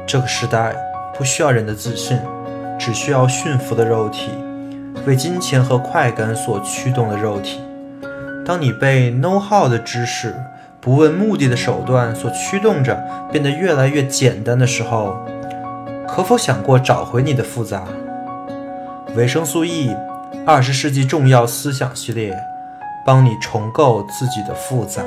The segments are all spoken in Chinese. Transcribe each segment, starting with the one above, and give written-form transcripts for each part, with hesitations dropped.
这个时代不需要人的自信，只需要驯服的肉体，为金钱和快感所驱动的肉体。当你被 know how 的知识、不问目的的手段所驱动着，变得越来越简单的时候，可否想过找回你的复杂？维生素 E 20世纪重要思想系列，帮你重构自己的复杂。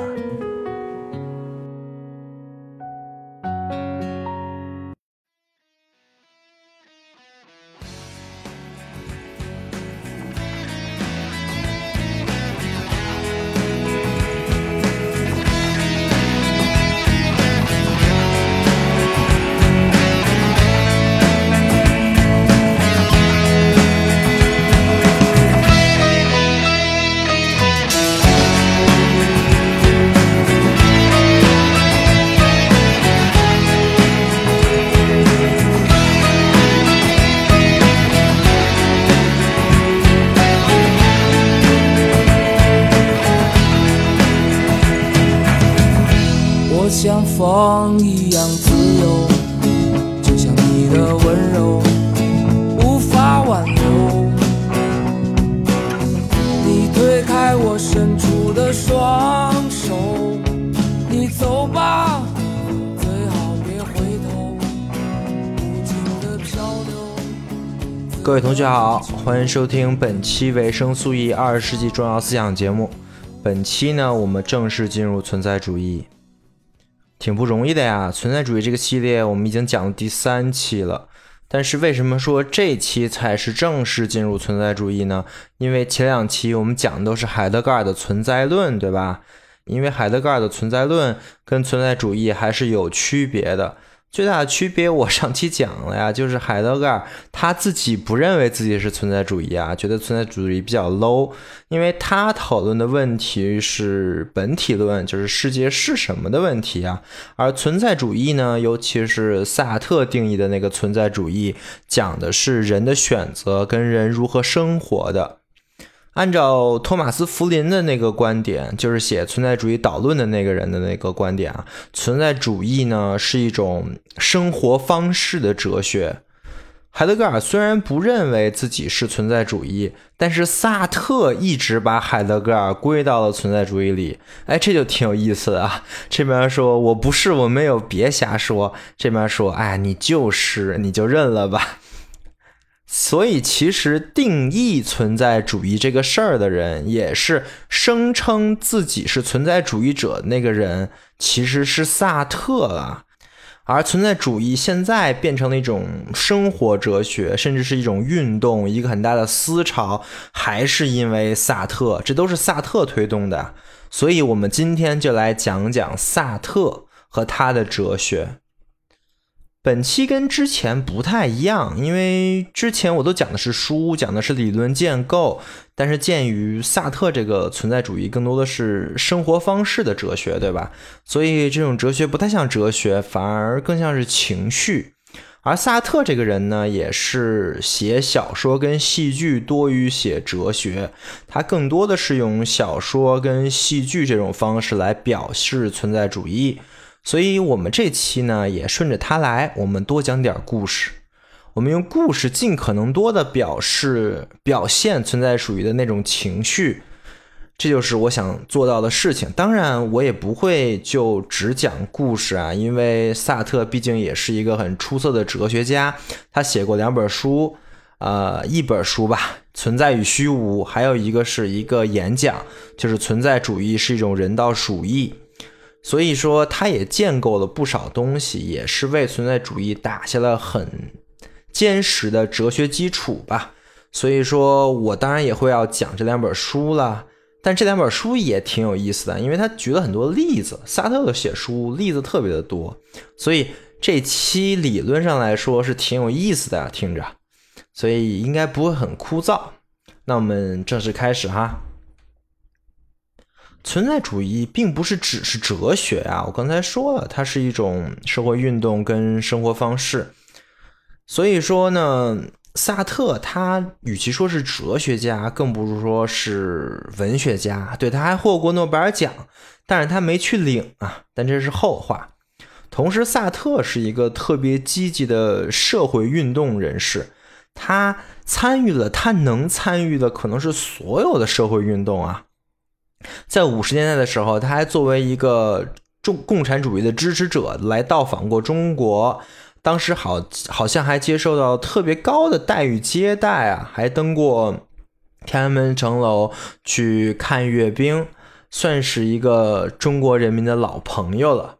像风一样自由，就像你的温柔无法挽留。你推开我伸出的双手，你走吧，最好别回头，无尽的漂流。 各位同学好，欢迎收听本期维生素 E 20世纪重要思想节目。本期呢，我们正式进入存在主义。挺不容易的呀，存在主义这个系列我们已经讲了第3期了，但是为什么说这期才是正式进入存在主义呢？因为前2期我们讲的都是海德格尔的存在论，对吧？因为海德格尔的存在论跟存在主义还是有区别的。最大的区别我上期讲了呀，就是海德格尔他自己不认为自己是存在主义啊，觉得存在主义比较 low， 因为他讨论的问题是本体论，就是世界是什么的问题啊。而存在主义呢，尤其是萨特定义的那个存在主义，讲的是人的选择跟人如何生活的。按照托马斯·福林的那个观点，就是写存在主义导论的那个人的那个观点啊，存在主义呢是一种生活方式的哲学。海德格尔虽然不认为自己是存在主义，但是萨特一直把海德格尔归到了存在主义里。哎，这就挺有意思的啊。这边说我不是，我没有，别瞎说。这边说，哎，你就是，你就认了吧。所以其实定义存在主义这个事儿的人，也是声称自己是存在主义者的那个人，其实是萨特了。而存在主义现在变成了一种生活哲学，甚至是一种运动，一个很大的思潮，还是因为萨特，这都是萨特推动的。所以我们今天就来讲讲萨特和他的哲学。本期跟之前不太一样，因为之前我都讲的是书，讲的是理论建构，但是鉴于萨特这个存在主义更多的是生活方式的哲学，对吧？所以这种哲学不太像哲学，反而更像是情绪。而萨特这个人呢，也是写小说跟戏剧多于写哲学，他更多的是用小说跟戏剧这种方式来表示存在主义。所以我们这期呢也顺着他来，我们多讲点故事，我们用故事尽可能多的表现存在主义的那种情绪，这就是我想做到的事情。当然我也不会就只讲故事啊，因为萨特毕竟也是一个很出色的哲学家，他写过2本书，一本书吧，存在与虚无，还有一个是一个演讲，就是存在主义是一种人道主义。所以说他也建构了不少东西，也是为存在主义打下了很坚实的哲学基础吧。所以说我当然也会要讲这2本书了，但这2本书也挺有意思的，因为他举了很多例子，萨特的写书例子特别的多，所以这期理论上来说是挺有意思的，听着，所以应该不会很枯燥。那我们正式开始哈。存在主义并不是只是哲学啊，我刚才说了，它是一种社会运动跟生活方式。所以说呢，萨特他与其说是哲学家，更不如说是文学家。对，他还获过诺贝尔奖，但是他没去领啊，但这是后话。 同时萨特是一个特别积极的社会运动人士，他参与了他能参与的可能是所有的社会运动啊。在50年代的时候，他还作为一个共产主义的支持者来到访过中国，当时好像还接受到特别高的待遇接待啊，还登过天安门城楼去看阅兵，算是一个中国人民的老朋友了。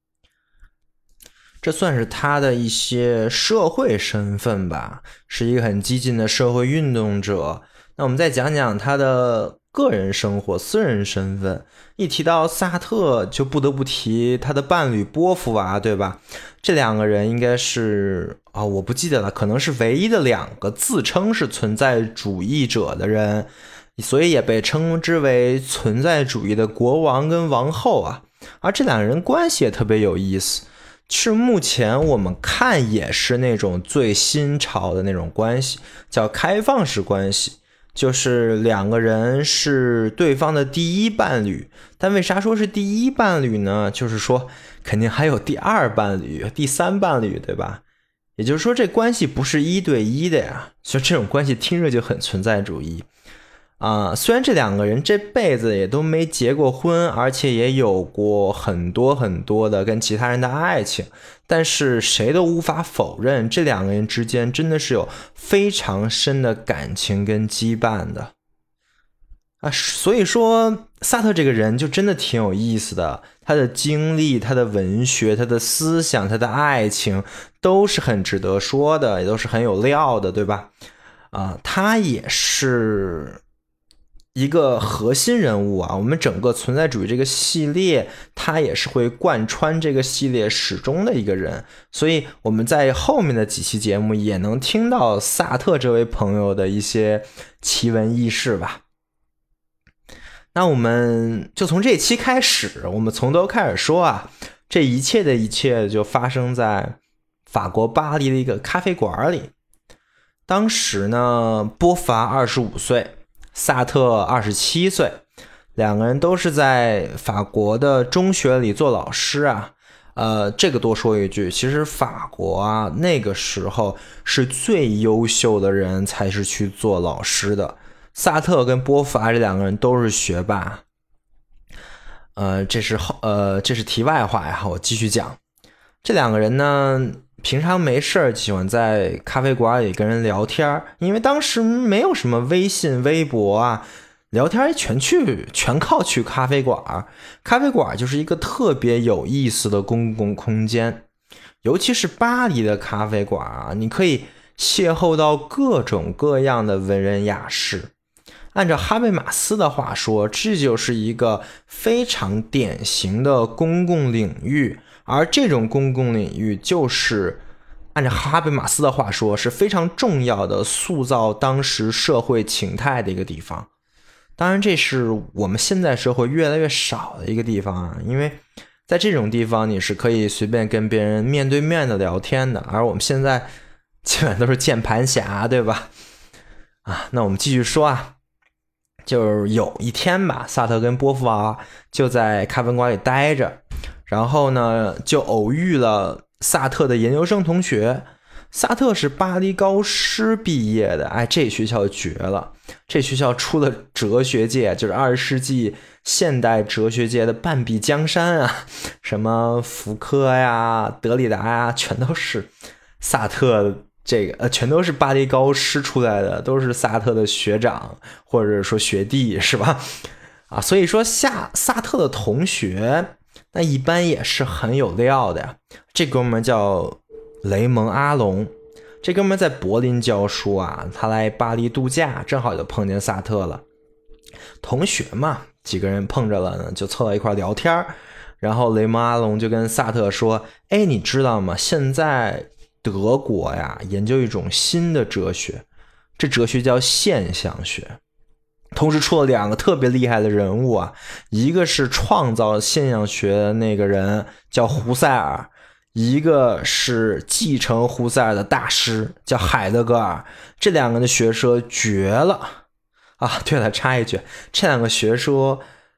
这算是他的一些社会身份吧，是一个很激进的社会运动者。那我们再讲讲他的个人生活、私人身份。一提到萨特，就不得不提他的伴侣波伏娃，对吧？这两个人应该是我不记得了，可能是唯一的两个自称是存在主义者的人，所以也被称之为存在主义的国王跟王后啊。而这两个人关系也特别有意思，是目前我们看也是那种最新潮的那种关系，叫开放式关系。就是两个人是对方的第一伴侣，但为啥说是第一伴侣呢？就是说肯定还有第二伴侣、第三伴侣，对吧？也就是说这关系不是1对1的呀，所以这种关系听着就很存在主义虽然这两个人这辈子也都没结过婚，而且也有过很多很多的跟其他人的爱情，但是谁都无法否认这两个人之间真的是有非常深的感情跟羁绊的所以说萨特这个人就真的挺有意思的，他的经历、他的文学、他的思想、他的爱情都是很值得说的，也都是很有料的，对吧？他也是一个核心人物啊，我们整个存在主义这个系列，他也是会贯穿这个系列始终的一个人，所以我们在后面的几期节目也能听到萨特这位朋友的一些奇闻异事吧。那我们就从这期开始，我们从头开始说啊，这一切的一切就发生在法国巴黎的一个咖啡馆里。当时呢，波伏娃25岁，萨特27岁，两个人都是在法国的中学里做老师啊。这个多说一句，其实法国啊，那个时候是最优秀的人才是去做老师的。萨特跟波伏娃这两个人都是学霸。这是题外话呀，我继续讲。这两个人呢，平常没事喜欢在咖啡馆里跟人聊天，因为当时没有什么微信、微博啊，聊天全靠去咖啡馆。咖啡馆就是一个特别有意思的公共空间，尤其是巴黎的咖啡馆啊，你可以邂逅到各种各样的文人雅士。按照哈贝马斯的话说，这就是一个非常典型的公共领域，而这种公共领域就是按照哈贝马斯的话说是非常重要的塑造当时社会情态的一个地方。当然这是我们现在社会越来越少的一个地方啊，因为在这种地方你是可以随便跟别人面对面的聊天的，而我们现在基本都是键盘侠，对吧？那我们继续说啊。就是有一天吧，萨特跟波伏娃就在咖啡馆里待着，然后呢就偶遇了萨特的研究生同学。萨特是巴黎高师毕业的，这学校绝了，这学校出了哲学界，就是20世纪现代哲学界的半壁江山啊，什么福柯呀、德里达呀，全都是萨特全都是巴黎高师出来的，都是萨特的学长或者说学弟，是吧？所以说萨特的同学那一般也是很有料的呀。这哥们叫雷蒙阿隆，这哥们在柏林教书啊，他来巴黎度假，正好就碰见萨特了。同学嘛，几个人碰着了呢，就凑到一块聊天，然后雷蒙阿隆就跟萨特说：你知道吗？现在德国呀，研究一种新的哲学，这哲学叫现象学。同时出了两个特别厉害的人物啊，一个是创造现象学的那个人叫胡塞尔，一个是继承胡塞尔的大师叫海德格尔。这两个的学说绝了对了，插一句，这两个学说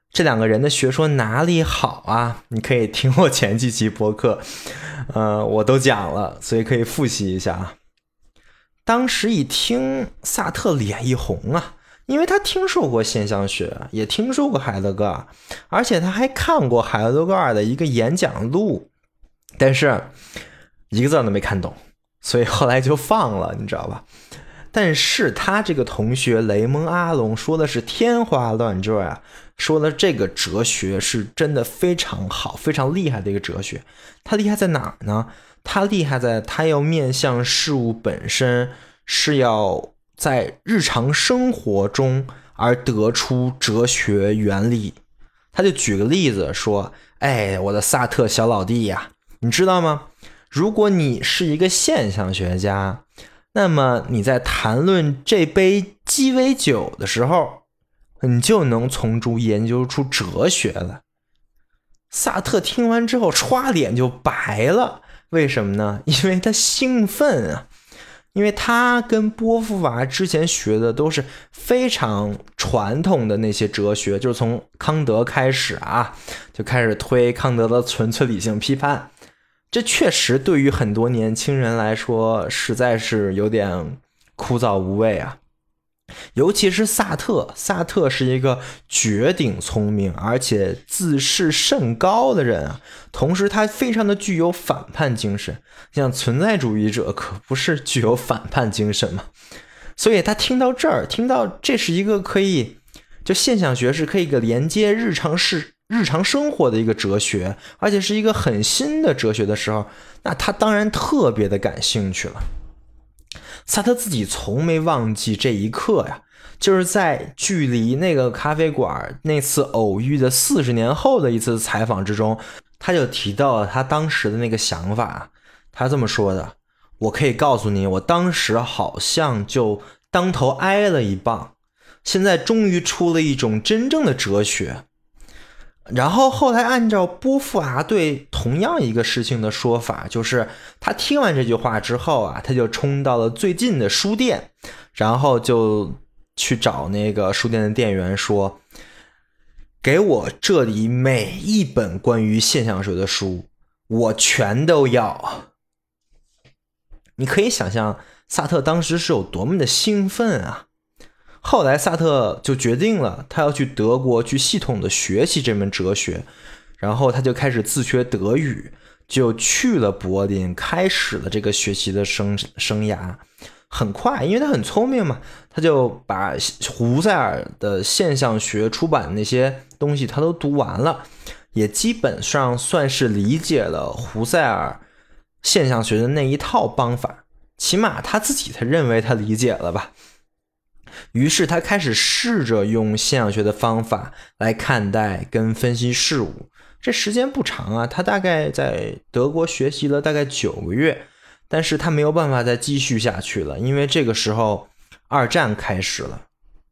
这两个人的学说哪里好啊？你可以听我前几期播客，我都讲了，所以可以复习一下啊。当时一听，萨特脸一红啊，因为他听说过现象学，也听说过海德格尔，而且他还看过海德格尔的一个演讲录，但是一个字都没看懂，所以后来就放了，你知道吧？但是他这个同学雷蒙阿隆说的是天花乱坠啊，说的这个哲学是真的非常好非常厉害的一个哲学。他厉害在哪儿呢？他厉害在他要面向事物本身，是要在日常生活中而得出哲学原理。他就举个例子说，我的萨特小老弟呀，你知道吗？如果你是一个现象学家，那么你在谈论这杯鸡尾酒的时候，你就能从中研究出哲学了。萨特听完之后歘脸就白了，为什么呢？因为他兴奋啊，因为他跟波伏娃之前学的都是非常传统的那些哲学，就是从康德开始啊，就开始推康德的纯粹理性批判。这确实对于很多年轻人来说实在是有点枯燥无味啊。尤其是萨特是一个绝顶聪明而且自视甚高的人啊，同时他非常的具有反叛精神，像存在主义者可不是具有反叛精神吗？所以他听到这儿，听到这是一个可以，就现象学是可以连接日常生活的一个哲学，而且是一个很新的哲学的时候，那他当然特别的感兴趣了。萨特自己从没忘记这一刻呀，就是在距离那个咖啡馆那次偶遇的40年后的一次采访之中，他就提到了他当时的那个想法。他这么说的，我可以告诉你，我当时好像就当头挨了一棒，现在终于出了一种真正的哲学。然后后来按照波伏娃对同样一个事情的说法，就是他听完这句话之后啊，他就冲到了最近的书店，然后就去找那个书店的店员说，给我这里每一本关于现象学的书，我全都要。你可以想象萨特当时是有多么的兴奋啊。后来萨特就决定了，他要去德国去系统的学习这门哲学，然后他就开始自学德语，就去了柏林，开始了这个学习的生涯。很快，因为他很聪明嘛，他就把胡塞尔的现象学出版的那些东西他都读完了，也基本上算是理解了胡塞尔现象学的那一套方法，起码他自己他认为他理解了吧。于是他开始试着用现象学的方法来看待跟分析事物。这时间不长啊，他大概在德国学习了大概9个月，但是他没有办法再继续下去了，因为这个时候二战开始了。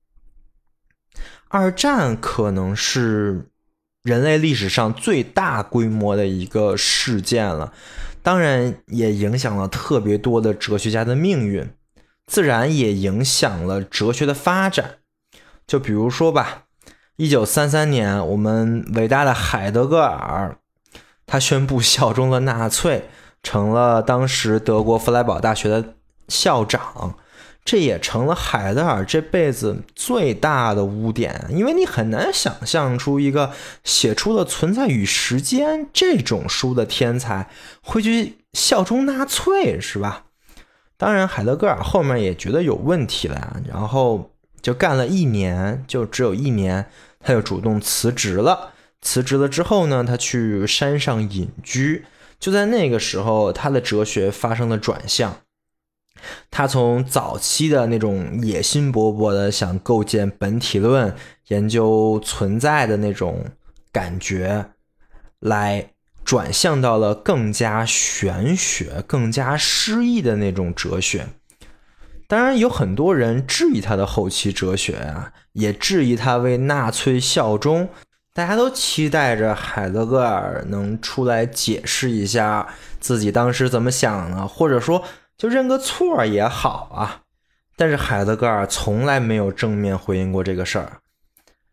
二战可能是人类历史上最大规模的一个事件了，当然也影响了特别多的哲学家的命运，自然也影响了哲学的发展。就比如说吧，1933年我们伟大的海德格尔他宣布效忠了纳粹，成了当时德国弗莱堡大学的校长，这也成了海德尔这辈子最大的污点，因为你很难想象出一个写出了《存在与时间》这种书的天才会去效忠纳粹，是吧？当然海德格尔后面也觉得有问题了，然后就干了1年，就只有1年他就主动辞职了。辞职了之后呢，他去山上隐居，就在那个时候他的哲学发生了转向。他从早期的那种野心勃勃的想构建本体论，研究存在的那种感觉，来转向到了更加玄学更加诗意的那种哲学。当然有很多人质疑他的后期哲学啊，也质疑他为纳粹效忠，大家都期待着海德格尔能出来解释一下自己当时怎么想呢，或者说就认个错也好啊。但是海德格尔从来没有正面回应过这个事儿。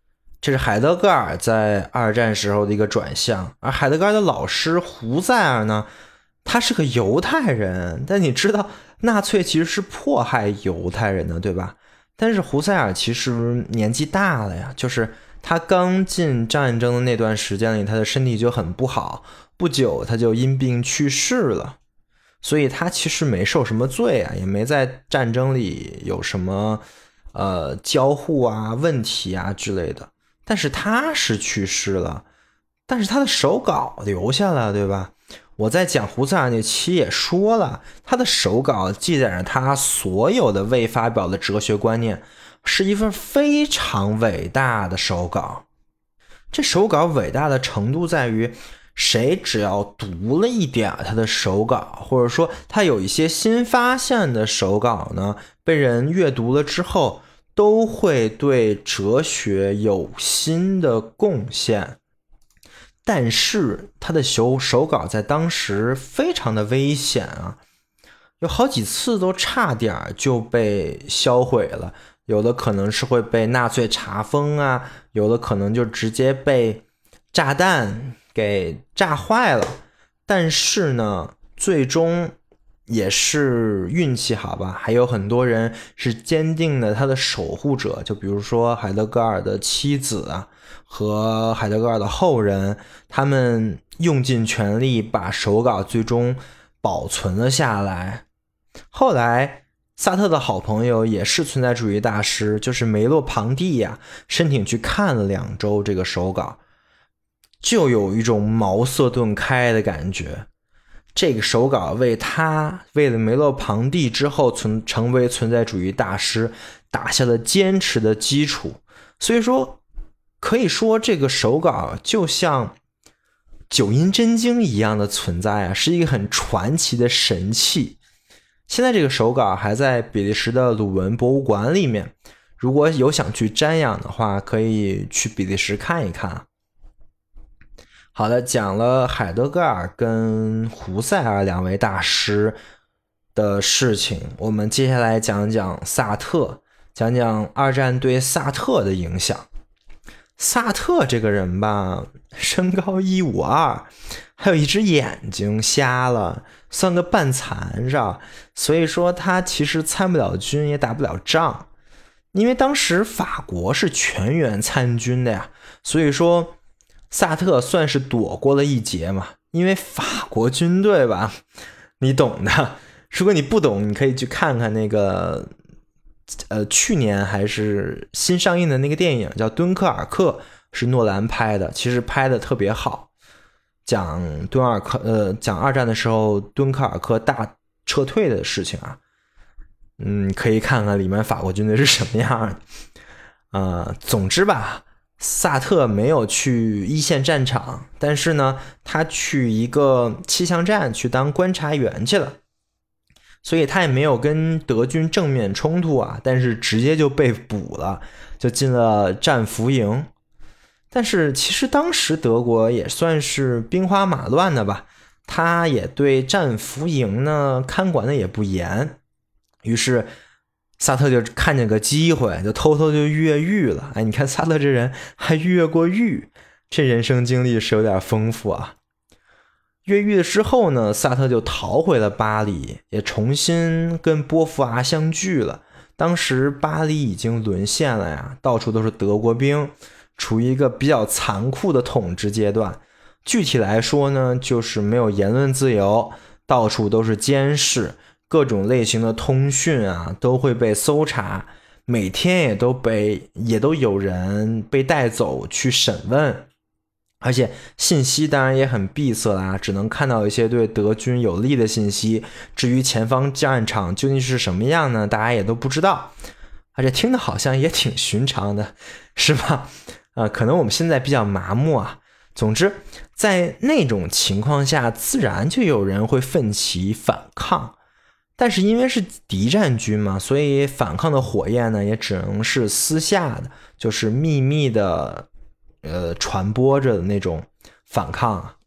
这是海德格尔在二战时候的一个转向。而海德格尔的老师胡塞尔呢，他是个犹太人，但你知道纳粹其实是迫害犹太人的，对吧？但是胡塞尔其实年纪大了呀，就是他刚进战争的那段时间里，他的身体就很不好，不久他就因病去世了。所以他其实没受什么罪啊，也没在战争里有什么交互啊、问题啊之类的。但是他是去世了，但是他的手稿留下了，对吧？我在讲胡塞尔那期也说了，他的手稿记载着他所有的未发表的哲学观念，是一份非常伟大的手稿。这手稿伟大的程度在于，谁只要读了一点他的手稿，或者说他有一些新发现的手稿呢，被人阅读了之后，都会对哲学有新的贡献。但是他的手稿在当时非常的危险啊，有好几次都差点就被销毁了，有的可能是会被纳粹查封啊，有的可能就直接被炸弹给炸坏了。但是呢，最终也是运气好吧，还有很多人是坚定的他的守护者，就比如说海德格尔的妻子啊，和海德格尔的后人，他们用尽全力把手稿最终保存了下来。后来萨特的好朋友也是存在主义大师，就是梅洛庞蒂呀，申请去看了2周这个手稿，就有一种茅塞顿开的感觉。这个手稿为了梅洛庞蒂之后成为存在主义大师打下了坚持的基础。所以说可以说这个手稿就像九阴真经一样的存在啊，是一个很传奇的神器。现在这个手稿还在比利时的鲁文博物馆里面，如果有想去瞻仰的话，可以去比利时看一看。好的，讲了海德格尔跟胡塞尔2位大师的事情，我们接下来讲讲萨特，讲讲二战对萨特的影响。萨特这个人吧，身高152，还有一只眼睛瞎了，算个半残是吧？所以说他其实参不了军，也打不了仗。因为当时法国是全员参军的呀，所以说萨特算是躲过了一劫嘛。因为法国军队吧，你懂的，如果你不懂，你可以去看看那个去年还是新上映的那个电影叫《敦刻尔克》，是诺兰拍的，其实拍的特别好，讲二战的时候敦刻尔克大撤退的事情啊。可以看看里面法国军队是什么样的。总之吧，萨特没有去一线战场，但是呢，他去一个气象站去当观察员去了，所以他也没有跟德军正面冲突啊，但是直接就被捕了，就进了战俘营。但是其实当时德国也算是兵荒马乱的吧，他也对战俘营呢看管的也不严，于是萨特就看见个机会，就偷偷就越狱了。你看萨特这人还越过狱，这人生经历是有点丰富啊。越狱之后呢，萨特就逃回了巴黎，也重新跟波伏娃相聚了。当时巴黎已经沦陷了呀，到处都是德国兵，处于一个比较残酷的统治阶段。具体来说呢，就是没有言论自由，到处都是监视，各种类型的通讯啊都会被搜查，每天也都有人被带走去审问，而且信息当然也很闭塞啦，只能看到一些对德军有利的信息，至于前方战场究竟是什么样呢，大家也都不知道，而且听的好像也挺寻常的，是吧？可能我们现在比较麻木啊。总之在那种情况下，自然就有人会奋起反抗，但是因为是敌占军嘛，所以反抗的火焰呢也只能是私下的，就是秘密的传播着的那种反抗啊。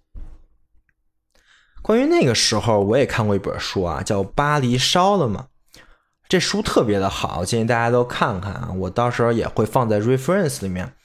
关于那个时候我也看过一本书啊，叫《巴黎烧了吗》，这书特别的好，建议大家都看看啊，我到时候也会放在 reference 里面。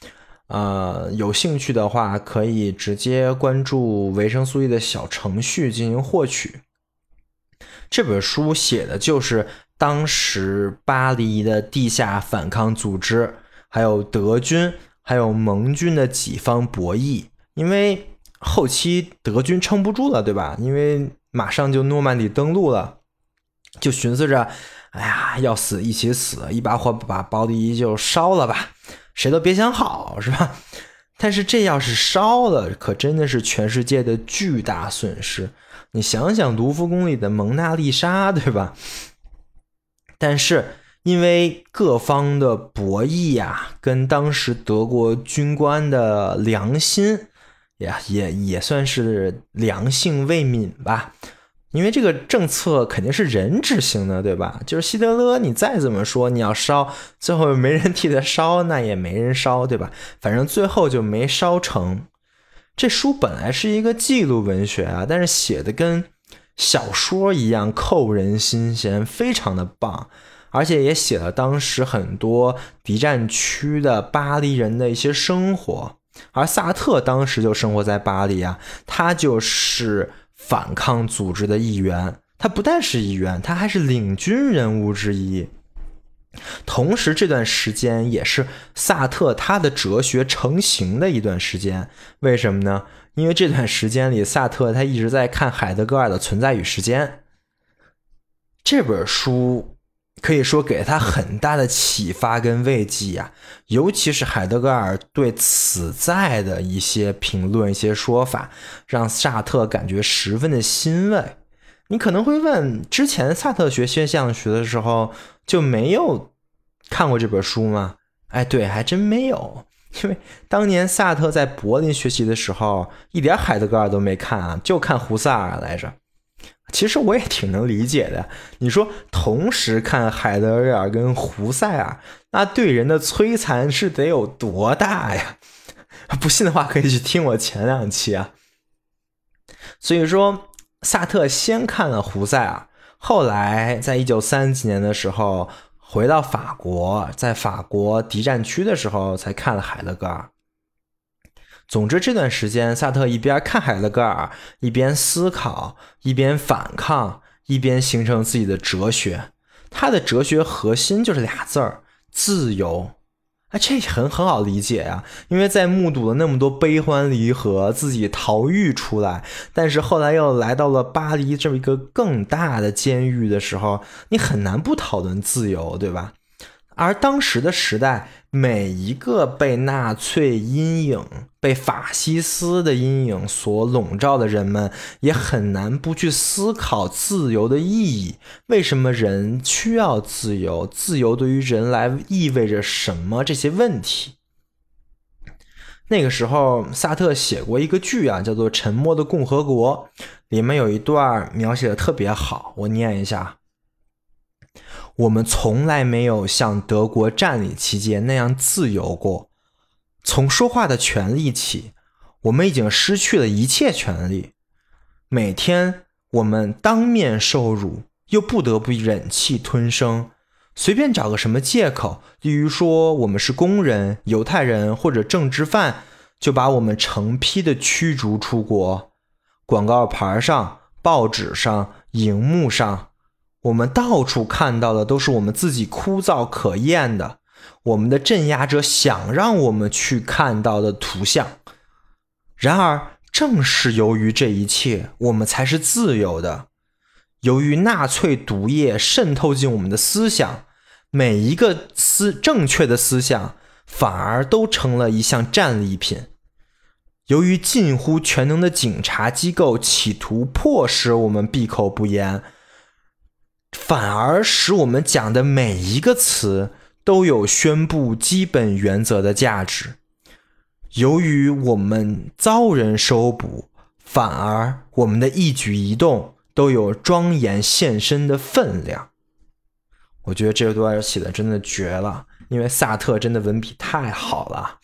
有兴趣的话可以直接关注维生素 E 的小程序进行获取。这本书写的就是当时巴黎的地下反抗组织，还有德军还有盟军的几方博弈。因为后期德军撑不住了，对吧？因为马上就诺曼底登陆了，就寻思着哎呀，要死一起死，一把火把巴黎就烧了吧，谁都别想好，是吧？但是这要是烧了，可真的是全世界的巨大损失。你想想卢浮宫里的蒙娜丽莎，对吧？但是因为各方的博弈啊，跟当时德国军官的良心也算是良性未泯吧。因为这个政策肯定是人执行的，对吧？就是希特勒你再怎么说你要烧，最后没人替他烧，那也没人烧，对吧？反正最后就没烧成。这书本来是一个记录文学啊，但是写的跟小说一样扣人心弦，非常的棒。而且也写了当时很多敌占区的巴黎人的一些生活。而萨特当时就生活在巴黎啊，他就是反抗组织的一员，他不但是一员，他还是领军人物之一。同时这段时间也是萨特他的哲学成型的一段时间。为什么呢？因为这段时间里萨特他一直在看海德格尔的《存在与时间》，这本书可以说给他很大的启发跟慰藉啊，尤其是海德格尔对此在的一些评论一些说法，让萨特感觉十分的欣慰。你可能会问，之前萨特学现象学的时候就没有看过这本书吗？哎，对，还真没有。因为当年萨特在柏林学习的时候一点海德格尔都没看啊，就看胡塞尔来着。其实我也挺能理解的，你说同时看海德格尔跟胡塞尔，那对人的摧残是得有多大呀？不信的话可以去听我前2期啊。所以说萨特先看了胡塞尔，后来在1930几年的时候回到法国，在法国敌占区的时候才看了海德格尔。总之这段时间萨特一边看海德格尔，一边思考，一边反抗，一边形成自己的哲学。他的哲学核心就是俩字儿：自由。这很好理解啊，因为在目睹了那么多悲欢离合，自己逃狱出来，但是后来又来到了巴黎这么一个更大的监狱的时候，你很难不讨论自由，对吧？而当时的时代，每一个被纳粹阴影、被法西斯的阴影所笼罩的人们，也很难不去思考自由的意义。为什么人需要自由？自由对于人来意味着什么？这些问题。那个时候萨特写过一个剧啊，叫做《沉默的共和国》，里面有一段描写的特别好，我念一下。我们从来没有像德国占领期间那样自由过。从说话的权利起，我们已经失去了一切权利。每天我们当面受辱，又不得不忍气吞声，随便找个什么借口，例如说我们是工人、犹太人或者政治犯，就把我们成批的驱逐出国。广告牌上、报纸上、荧幕上，我们到处看到的都是我们自己枯燥可厌的，我们的镇压者想让我们去看到的图像。然而正是由于这一切，我们才是自由的。由于纳粹毒液渗透进我们的思想，每一个正确的思想反而都成了一项战利品。由于近乎全能的警察机构企图迫使我们闭口不言，反而使我们讲的每一个词都有宣布基本原则的价值。由于我们遭人收捕，反而我们的一举一动都有庄严现身的分量。我觉得这段写的真的绝了，因为萨特真的文笔太好了。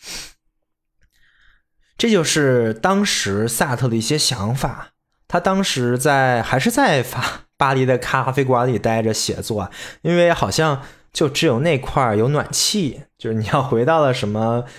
这就是当时萨特的一些想法。他当时还是在巴黎的咖啡馆里待着写作，因为好像就只有那块有暖气，就是你要回到了什么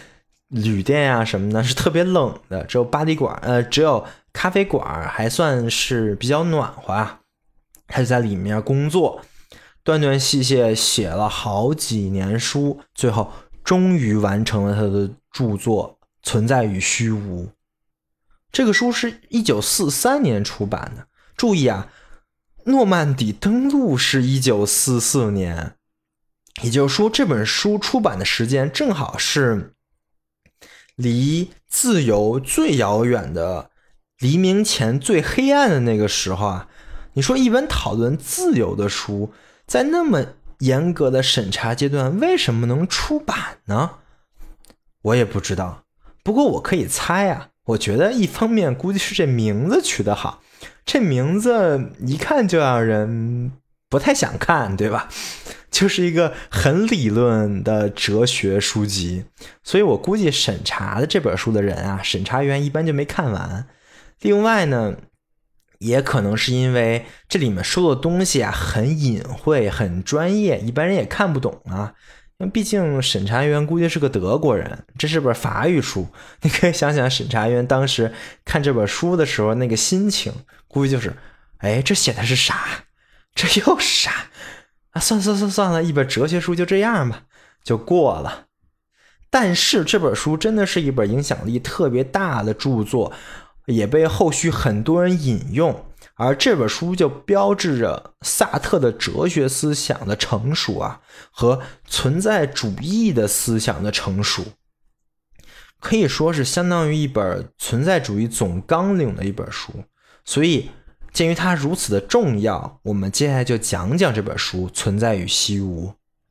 旅店啊什么的是特别冷的，只有咖啡馆还算是比较暖和啊。他就在里面工作，断断续续写了好几年书，最后终于完成了他的著作《存在与虚无》。这个书是1943年出版的，注意啊，诺曼底登陆是1944年，也就是说这本书出版的时间正好是离自由最遥远的黎明前最黑暗的那个时候啊。你说一本讨论自由的书在那么严格的审查阶段为什么能出版呢？我也不知道，不过我可以猜啊，我觉得一方面估计是这名字取得好，这名字一看就让人不太想看，对吧？就是一个很理论的哲学书籍，所以我估计审查的这本书的人啊，审查员一般就没看完。另外呢，也可能是因为这里面说的东西啊很隐晦很专业，一般人也看不懂啊。因为毕竟审查员估计是个德国人，这是本法语书，你可以想想审查员当时看这本书的时候那个心情，估计就是这写的是啥，这又是啥啊，算了，一本哲学书就这样吧，就过了。但是这本书真的是一本影响力特别大的著作，也被后续很多人引用，而这本书就标志着萨特的哲学思想的成熟啊，和存在主义的思想的成熟，可以说是相当于一本存在主义总纲领的一本书。所以鉴于它如此的重要，我们接下来就讲讲这本书《存在与虚无》。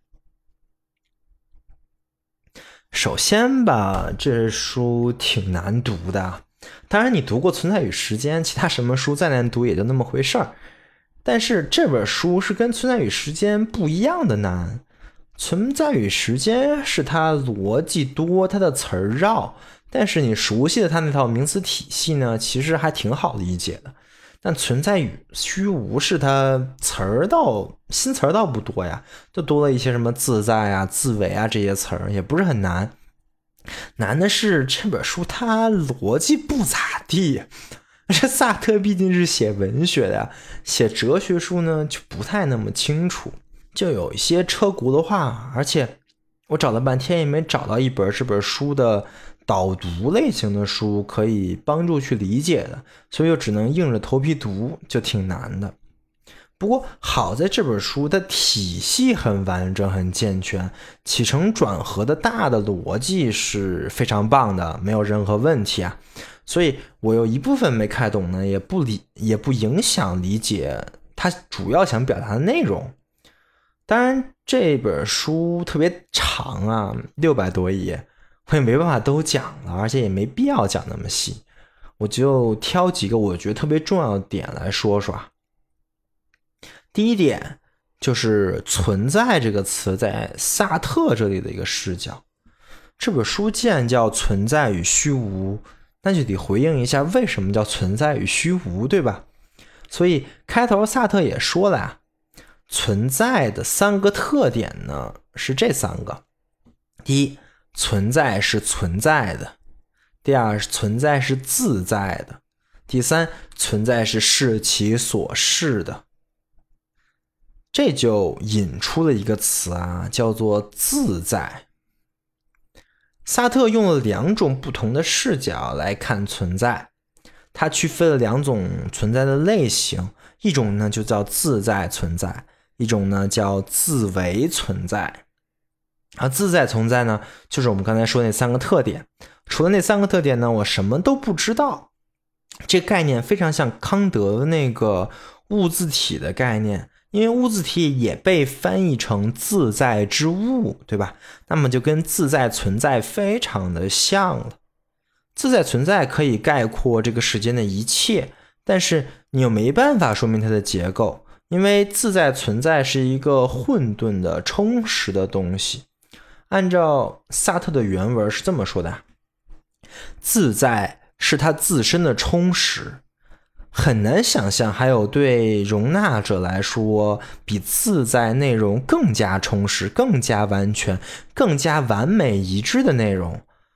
首先吧，这书挺难读的，当然你读过《存在与时间》，其他什么书再难读也就那么回事儿。但是这本书是跟《存在与时间》不一样的难。《存在与时间》是它逻辑多，它的词儿绕，但是你熟悉的它那套名词体系呢，其实还挺好理解的。但《存在与虚无》是它新词儿倒不多呀，就多了一些什么自在啊、自为啊这些词儿，也不是很难。难的是这本书它逻辑不咋地，这萨特毕竟是写文学的呀，写哲学书呢就不太那么清楚，就有一些车轱辘话，而且我找了半天也没找到一本这本书的导读类型的书可以帮助去理解的，所以就只能硬着头皮读，就挺难的。不过好在这本书的体系很完整很健全，起承转合的大的逻辑是非常棒的，没有任何问题啊。所以我有一部分没看懂呢，也不影响理解它主要想表达的内容。当然这本书特别长啊，600多页，我也没办法都讲了，而且也没必要讲那么细，我就挑几个我觉得特别重要的点来说说。第一点就是存在这个词在萨特这里的一个视角。这本书既然叫存在与虚无，那就得回应一下为什么叫存在与虚无，对吧？所以开头萨特也说了呀，存在的3个特点呢是这3个。第一，存在是存在的；第二，存在是自在的；第三，存在是视其所视的。这就引出了一个词啊，叫做自在。萨特用了2种不同的视角来看存在，他区分了2种存在的类型，一种呢就叫自在存在，一种呢叫自为存在。而自在存在呢，就是我们刚才说那3个特点。除了那3个特点呢，我什么都不知道。这概念非常像康德的那个物自体的概念，因为物自体也被翻译成自在之物，对吧？那么就跟自在存在非常的像了。自在存在可以概括这个世间的一切，但是你又没办法说明它的结构，因为自在存在是一个混沌的充实的东西。按照萨特的原文是这么说的，自在是它自身的充实，很难想象还有对容纳者来说比自在内容更加充实、更加完全、更加完美一致的内容。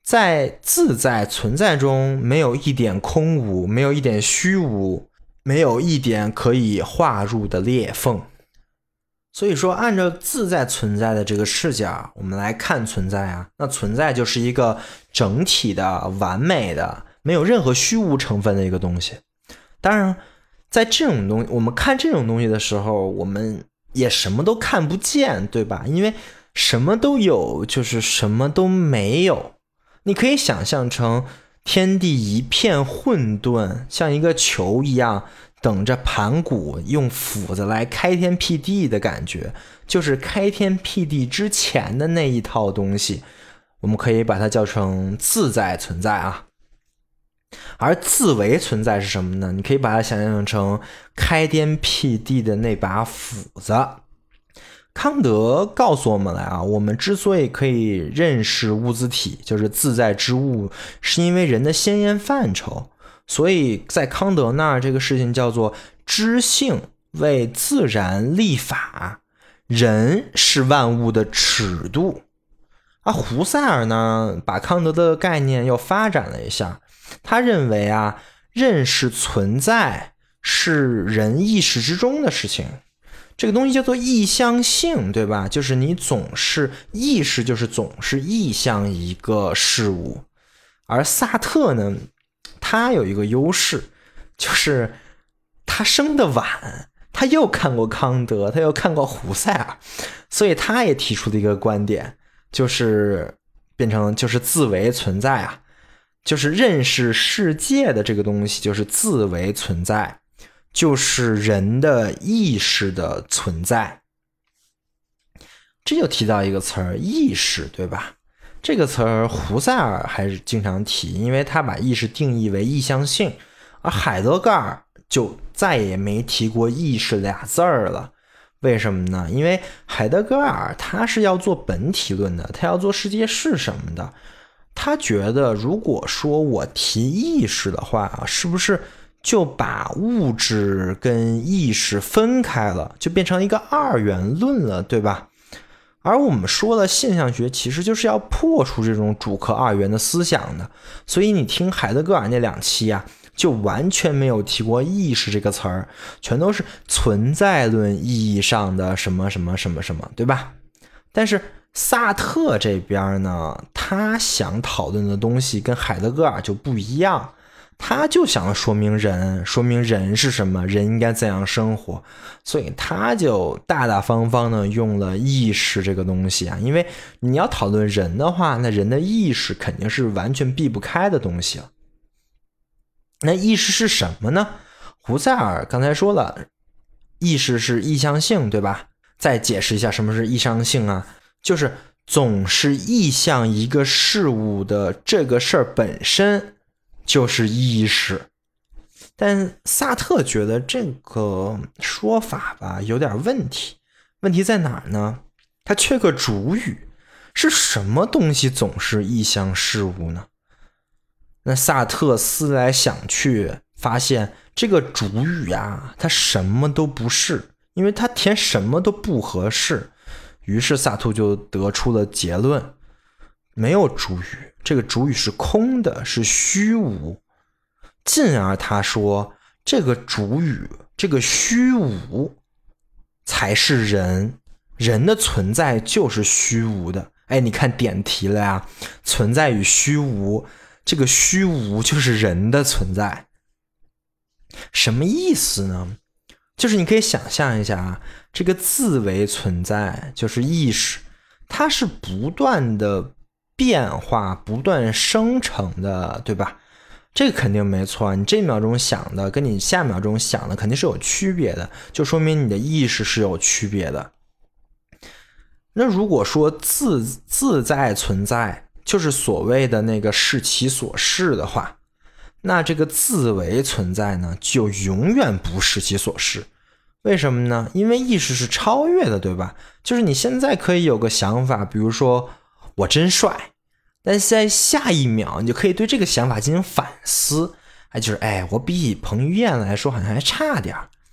在自在存在中没有一点空无，没有一点虚无，没有一点可以划入的裂缝。所以说按照自在存在的这个视角我们来看存在啊，那存在就是一个整体的完美的没有任何虚无成分的一个东西。当然在这种东西我们看这种东西的时候我们也什么都看不见，对吧？因为什么都有就是什么都没有。你可以想象成天地一片混沌，像一个球一样等着盘古用斧子来开天辟地的感觉，就是开天辟地之前的那一套东西，我们可以把它叫成自在存在啊。而自为存在是什么呢？你可以把它想象成开天辟地的那把斧子。康德告诉我们来啊，我们之所以可以认识物自体，就是自在之物，是因为人的先验范畴。所以在康德那儿，这个事情叫做知性为自然立法，人是万物的尺度。胡塞尔呢，把康德的概念又发展了一下，他认为啊，认识存在是人意识之中的事情。这个东西叫做意向性，对吧？就是你总是意识，就是总是意向一个事物。而萨特呢，他有一个优势，就是他生得晚，他又看过康德，他又看过胡塞尔，所以他也提出了一个观点，就是变成就是自为存在啊，就是认识世界的这个东西就是自为存在，就是人的意识的存在。这就提到一个词儿，意识，对吧？这个词儿胡塞尔还是经常提，因为他把意识定义为意向性，而海德格尔就再也没提过意识俩字儿了。为什么呢？因为海德格尔他是要做本体论的，他要做世界是什么的。他觉得如果说我提意识的话，是不是就把物质跟意识分开了，就变成一个二元论了，对吧？而我们说了现象学其实就是要破除这种主客二元的思想的，所以你听海德格尔那两期啊，就完全没有提过意识这个词儿，全都是存在论意义上的什么什么什么什么，对吧？但是萨特这边呢，他想讨论的东西跟海德格尔就不一样，他就想说明人是什么，人应该怎样生活，所以他就大大方方的用了意识这个东西啊。因为你要讨论人的话，那人的意识肯定是完全避不开的东西了。那意识是什么呢？胡塞尔刚才说了，意识是意向性，对吧？再解释一下什么是意向性啊，就是总是意向一个事物的这个事儿本身就是意识。但萨特觉得这个说法吧有点问题，问题在哪儿呢？他缺个主语，是什么东西总是意向事物呢？那萨特思来想去，发现这个主语啊，它什么都不是，因为它填什么都不合适。于是萨特就得出了结论，没有主语，这个主语是空的，是虚无。进而他说，这个主语，这个虚无才是人，人的存在就是虚无的。你看点题了呀，存在与虚无，这个虚无就是人的存在。什么意思呢？就是你可以想象一下啊，这个自为存在就是意识，它是不断的变化，不断生成的，对吧？这个肯定没错，你这秒钟想的跟你下秒钟想的肯定是有区别的，就说明你的意识是有区别的。那如果说自在存在就是所谓的那个是其所是的话，那这个自为存在呢，就永远不是其所是。为什么呢？因为意识是超越的，对吧？就是你现在可以有个想法，比如说我真帅，但是在下一秒你就可以对这个想法进行反思，就是我比彭于晏来说好像还差点。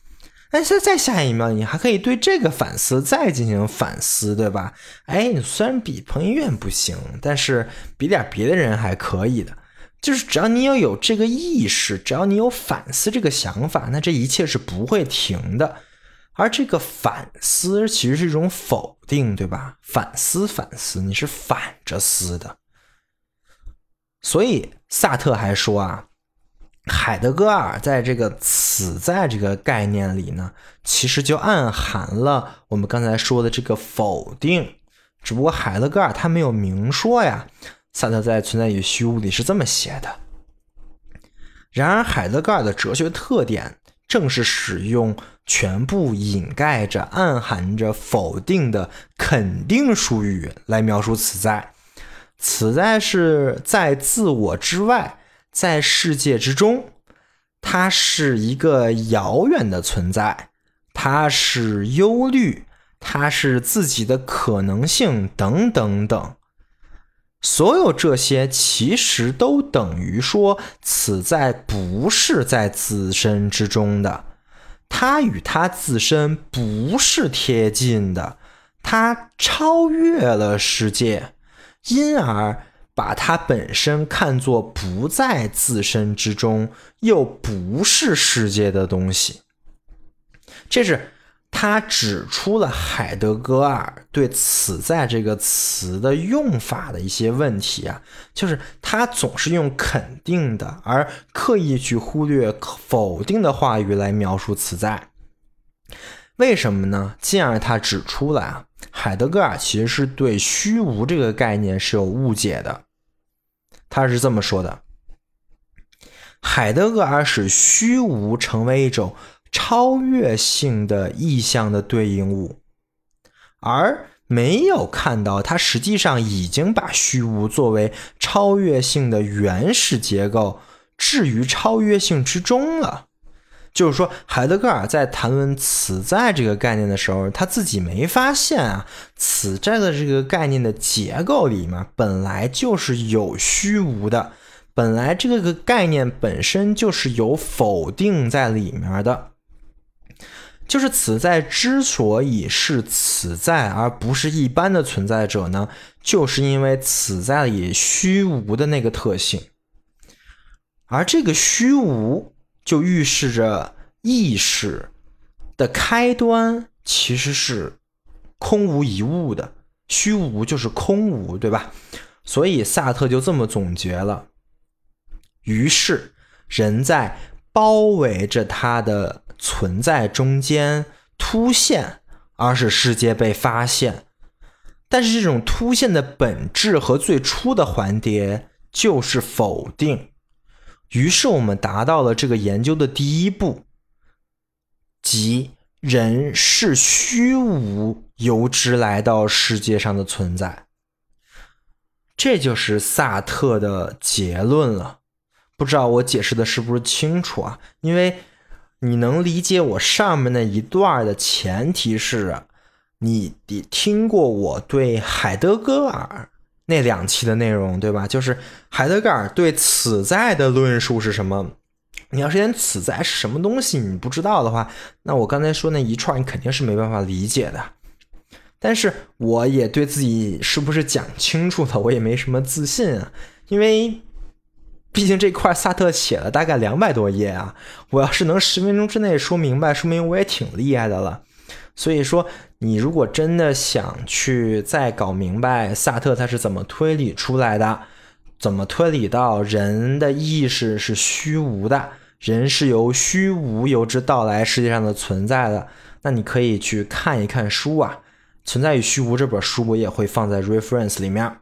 但是再下一秒你还可以对这个反思再进行反思，对吧？你虽然比彭于晏不行，但是比点别的人还可以的。就是只要你有这个意识，只要你有反思这个想法，那这一切是不会停的。而这个反思其实是一种否定，对吧？反思，你是反着思的。所以萨特还说啊，海德格尔在这个此在这个概念里呢，其实就暗含了我们刚才说的这个否定，只不过海德格尔他没有明说呀。萨特在《存在与虚无》里是这么写的。然而海德格尔的哲学特点正是使用全部掩盖着暗含着否定的肯定术语来描述此在。此在是在自我之外，在世界之中，它是一个遥远的存在，它是忧虑，它是自己的可能性等等等。所有这些其实都等于说此在不是在自身之中的，它与它自身不是贴近的，它超越了世界，因而把它本身看作不在自身之中又不是世界的东西。这是他指出了海德格尔对此在这个词的用法的一些问题啊，就是他总是用肯定的而刻意去忽略否定的话语来描述此在。为什么呢？进而他指出了啊，海德格尔其实是对虚无这个概念是有误解的。他是这么说的：海德格尔使虚无成为一种超越性的意象的对应物，而没有看到它实际上已经把虚无作为超越性的原始结构置于超越性之中了。就是说海德格尔在谈论此在这个概念的时候，他自己没发现啊，此在的这个概念的结构里面本来就是有虚无的，本来这个概念本身就是有否定在里面的。就是此在之所以是此在而不是一般的存在者呢，就是因为此在里虚无的那个特性。而这个虚无就预示着意识的开端其实是空无一物的，虚无就是空无，对吧？所以萨特就这么总结了。于是人在包围着他的存在中间凸现，而使世界被发现。但是这种凸现的本质和最初的环节就是否定。于是我们达到了这个研究的第一步，即人是虚无由之来到世界上的存在。这就是萨特的结论了。不知道我解释的是不是清楚啊？因为你能理解我上面那一段的前提是你听过我对海德格尔那2期的内容，对吧？就是海德格尔对此在的论述是什么。你要是连此在是什么东西你不知道的话，那我刚才说那一串你肯定是没办法理解的。但是我也对自己是不是讲清楚了我也没什么自信啊，因为毕竟这块萨特写了大概200多页啊，我要是能10分钟之内说明白，说明我也挺厉害的了。所以说你如果真的想去再搞明白萨特他是怎么推理出来的，怎么推理到人的意识是虚无的，人是由虚无由之到来世界上的存在的，那你可以去看一看书啊，《存在与虚无》这本书我也会放在 reference 里面。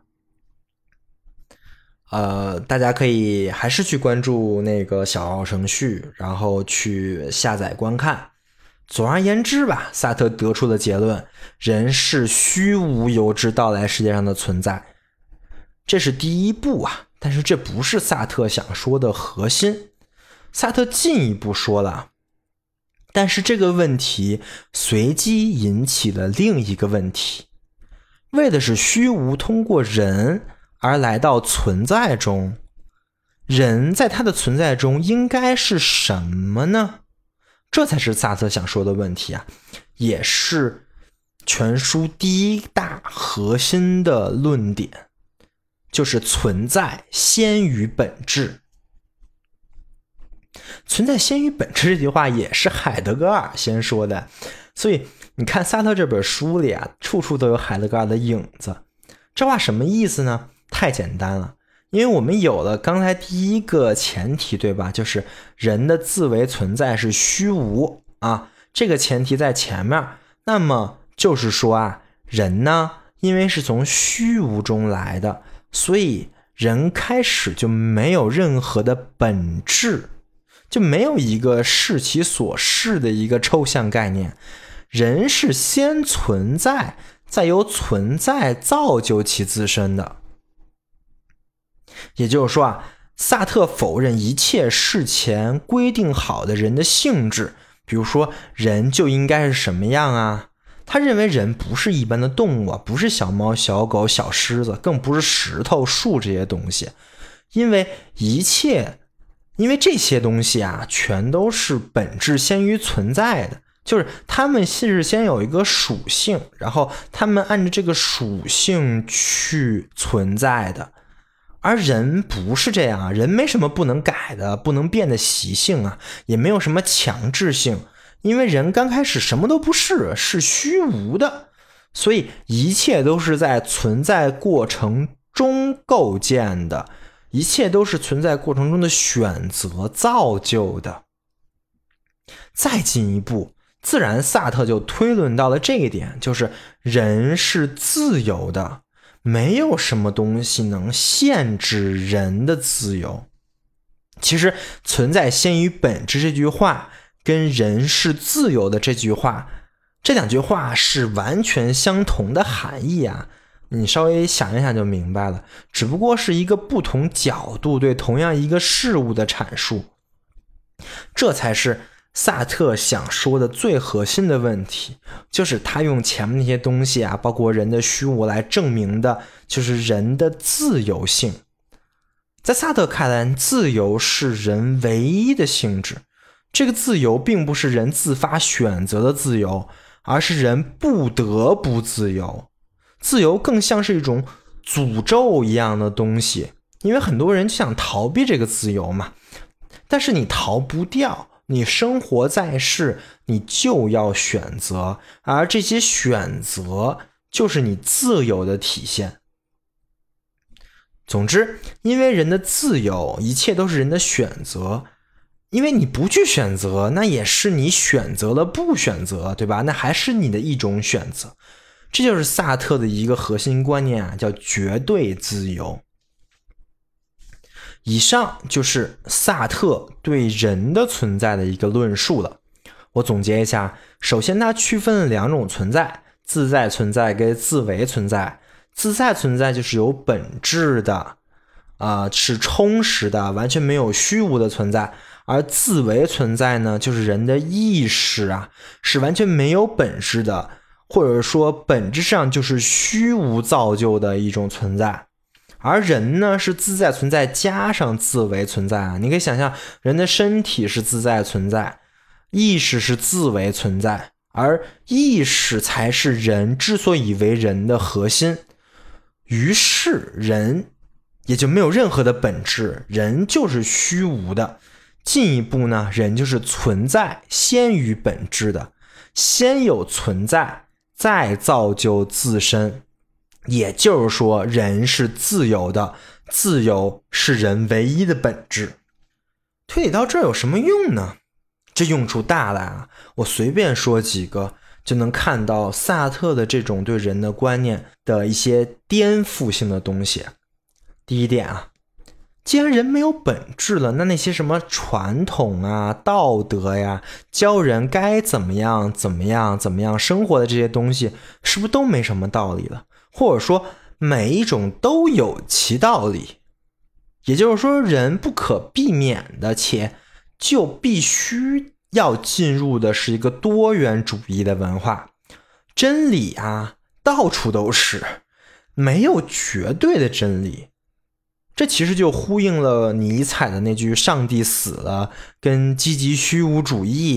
大家可以还是去关注那个小程序，然后去下载观看。总而言之吧，萨特得出的结论，人是虚无由之到来世界上的存在，这是第一步啊。但是这不是萨特想说的核心。萨特进一步说了，但是这个问题随即引起了另一个问题，为的是虚无通过人而来到存在中，人在他的存在中应该是什么呢？ 这才是萨特想说的问题啊，也是全书第一大核心的论点，就是存在先于本质。存在先于本质这句话也是海德格尔先说的，所以你看萨特这本书里啊，处处都有海德格尔的影子。这话什么意思呢？太简单了，因为我们有了刚才第一个前提，对吧？就是人的自为存在是虚无啊，这个前提在前面。那么就是说啊，人呢，因为是从虚无中来的，所以人开始就没有任何的本质，就没有一个视其所是的一个抽象概念。人是先存在，再由存在造就其自身的。也就是说啊，萨特否认一切事前规定好的人的性质，比如说人就应该是什么样啊？他认为人不是一般的动物，不是小猫、小狗、小狮子，更不是石头、树这些东西，因为这些东西啊，全都是本质先于存在的。就是他们是先有一个属性，然后他们按照这个属性去存在的，而人不是这样，人没什么不能改的、不能变的习性啊，也没有什么强制性，因为人刚开始什么都不是，是虚无的，所以一切都是在存在过程中构建的，一切都是存在过程中的选择造就的。再进一步，自然萨特就推论到了这一点，就是人是自由的，没有什么东西能限制人的自由。其实存在先于本质这句话跟人是自由的这句话，这两句话是完全相同的含义啊，你稍微想一想就明白了，只不过是一个不同角度对同样一个事物的阐述。这才是萨特想说的最核心的问题，就是他用前面那些东西啊，包括人的虚无来证明的，就是人的自由性。在萨特看来，自由是人唯一的性质，这个自由并不是人自发选择的自由，而是人不得不自由。自由更像是一种诅咒一样的东西，因为很多人就想逃避这个自由嘛，但是你逃不掉，你生活在世，你就要选择，而这些选择就是你自由的体现。总之，因为人的自由，一切都是人的选择，因为你不去选择，那也是你选择了不选择，对吧？那还是你的一种选择。这就是萨特的一个核心观念啊，叫绝对自由。以上就是萨特对人的存在的一个论述了。我总结一下，首先他区分了两种存在，自在存在跟自为存在。自在存在就是有本质的，是充实的，完全没有虚无的存在。而自为存在呢，就是人的意识啊，是完全没有本质的，或者说本质上就是虚无造就的一种存在。而人呢，是自在存在加上自为存在啊。你可以想象，人的身体是自在存在，意识是自为存在，而意识才是人之所以为人的核心。于是人也就没有任何的本质，人就是虚无的。进一步呢，人就是存在先于本质的，先有存在，再造就自身。也就是说，人是自由的，自由是人唯一的本质。推理到这有什么用呢？这用处大了啊！我随便说几个，就能看到萨特的这种对人的观念的一些颠覆性的东西。第一点啊，既然人没有本质了，那些什么传统啊、道德呀、教人该怎么样生活的这些东西，是不是都没什么道理了？或者说每一种都有其道理。也就是说，人不可避免的且就必须要进入的是一个多元主义的文化。真理啊，到处都是，没有绝对的真理。这其实就呼应了尼采的那句上帝死了跟积极虚无主义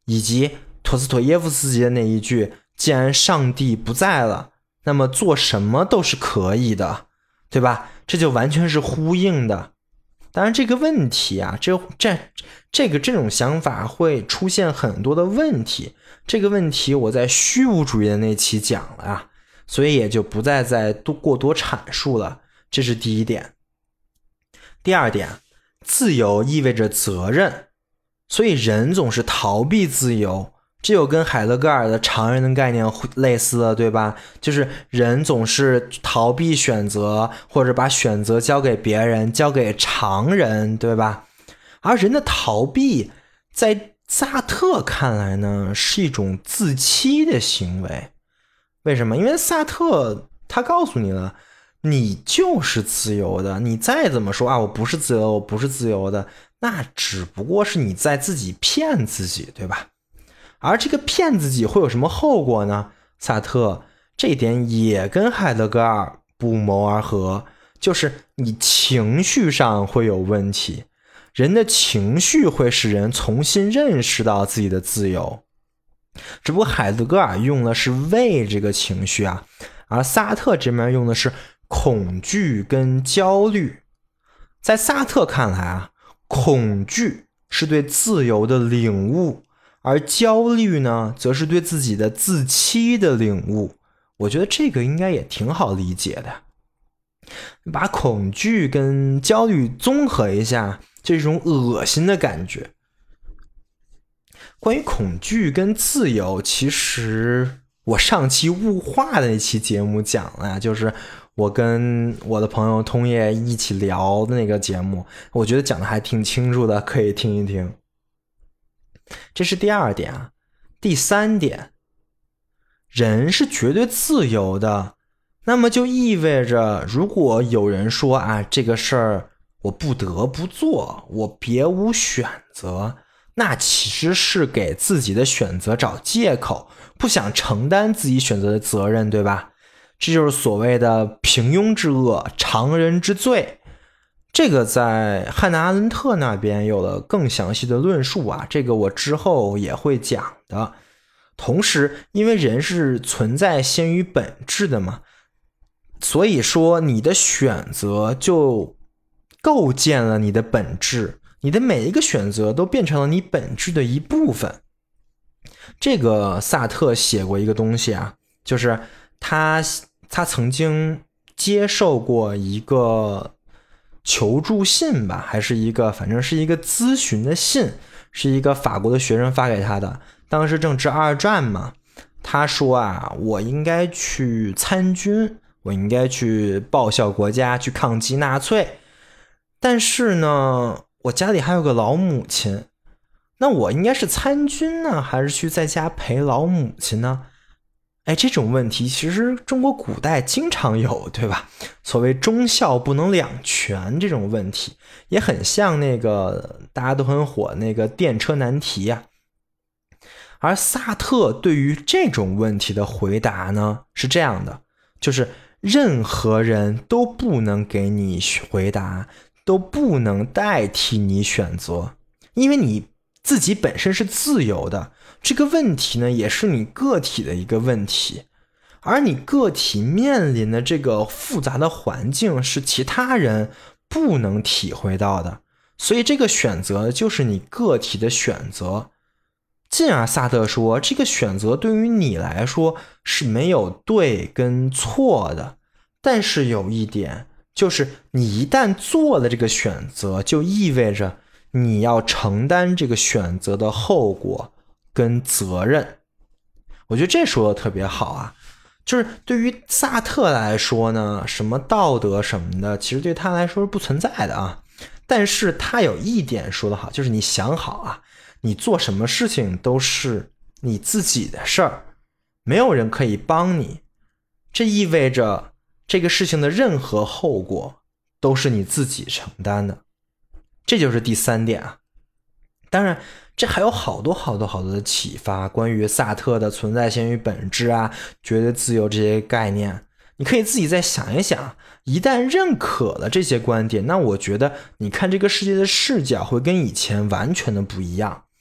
以及陀思妥耶夫斯基的那一句既然上帝不在了，那么做什么都是可以的，对吧？这就完全是呼应的。当然这个问题啊，这种想法会出现很多的问题，这个问题我在虚无主义的那期讲了啊，所以也就不再过多阐述了。这是第一点。第二点，自由意味着责任，所以人总是逃避自由，这就跟海德格尔的常人的概念类似了，对吧？就是人总是逃避选择，或者把选择交给别人，交给常人，对吧？而人的逃避在萨特看来呢，是一种自欺的行为。为什么？因为萨特他告诉你了，你就是自由的，你再怎么说啊，我不是自由，我不是自由的，那只不过是你在自己骗自己，对吧？而这个骗自己会有什么后果呢？萨特这一点也跟海德格尔不谋而合，就是你情绪上会有问题，人的情绪会使人重新认识到自己的自由。只不过海德格尔用的是为这个情绪啊，而萨特这边用的是恐惧跟焦虑。在萨特看来啊，恐惧是对自由的领悟，而焦虑呢，则是对自己的自欺的领悟。我觉得这个应该也挺好理解的。把恐惧跟焦虑综合一下，这种恶心的感觉。关于恐惧跟自由，其实我上期物化的那期节目讲了呀，就是我跟我的朋友通业一起聊的那个节目，我觉得讲的还挺清楚的，可以听一听。这是第二点啊。第三点，人是绝对自由的，那么就意味着如果有人说啊，这个事儿我不得不做，我别无选择，那其实是给自己的选择找借口，不想承担自己选择的责任，对吧？这就是所谓的平庸之恶，常人之罪。这个在汉娜·阿伦特那边有了更详细的论述啊，这个我之后也会讲的。同时，因为人是存在先于本质的嘛，所以说你的选择就构建了你的本质，你的每一个选择都变成了你本质的一部分。这个萨特写过一个东西啊，就是他曾经接受过一个求助信吧，还是反正是一个咨询的信，是一个法国的学生发给他的。当时正值二战嘛，他说啊，我应该去参军，我应该去报效国家，去抗击纳粹。但是呢，我家里还有个老母亲，那我应该是参军呢，还是去在家陪老母亲呢？哎，这种问题其实中国古代经常有，对吧？所谓忠孝不能两全这种问题，也很像那个大家都很火那个电车难题啊。而萨特对于这种问题的回答呢，是这样的，就是任何人都不能给你回答，都不能代替你选择，因为你自己本身是自由的，这个问题呢，也是你个体的一个问题，而你个体面临的这个复杂的环境是其他人不能体会到的，所以这个选择就是你个体的选择。进而萨特说，这个选择对于你来说是没有对跟错的，但是有一点，就是你一旦做了这个选择，就意味着你要承担这个选择的后果跟责任。我觉得这说的特别好啊，就是对于萨特来说呢，什么道德什么的，其实对他来说是不存在的啊。但是他有一点说的好，就是你想好啊，你做什么事情都是你自己的事儿，没有人可以帮你，这意味着这个事情的任何后果都是你自己承担的。这就是第三点啊。当然这还有好多的启发，关于萨特的存在先于本质啊，绝对自由这些概念，你可以自己再想一想。一旦认可了这些观点，那我觉得你看这个世界的视角会跟以前完全的不一样。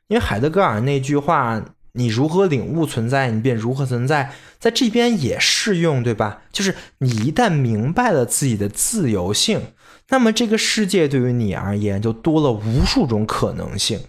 因为海德格尔那句话，你如何领悟存在，你便如何存在，在这边也适用，对吧？就是你一旦明白了自己的自由性，那么这个世界对于你而言就多了无数种可能性。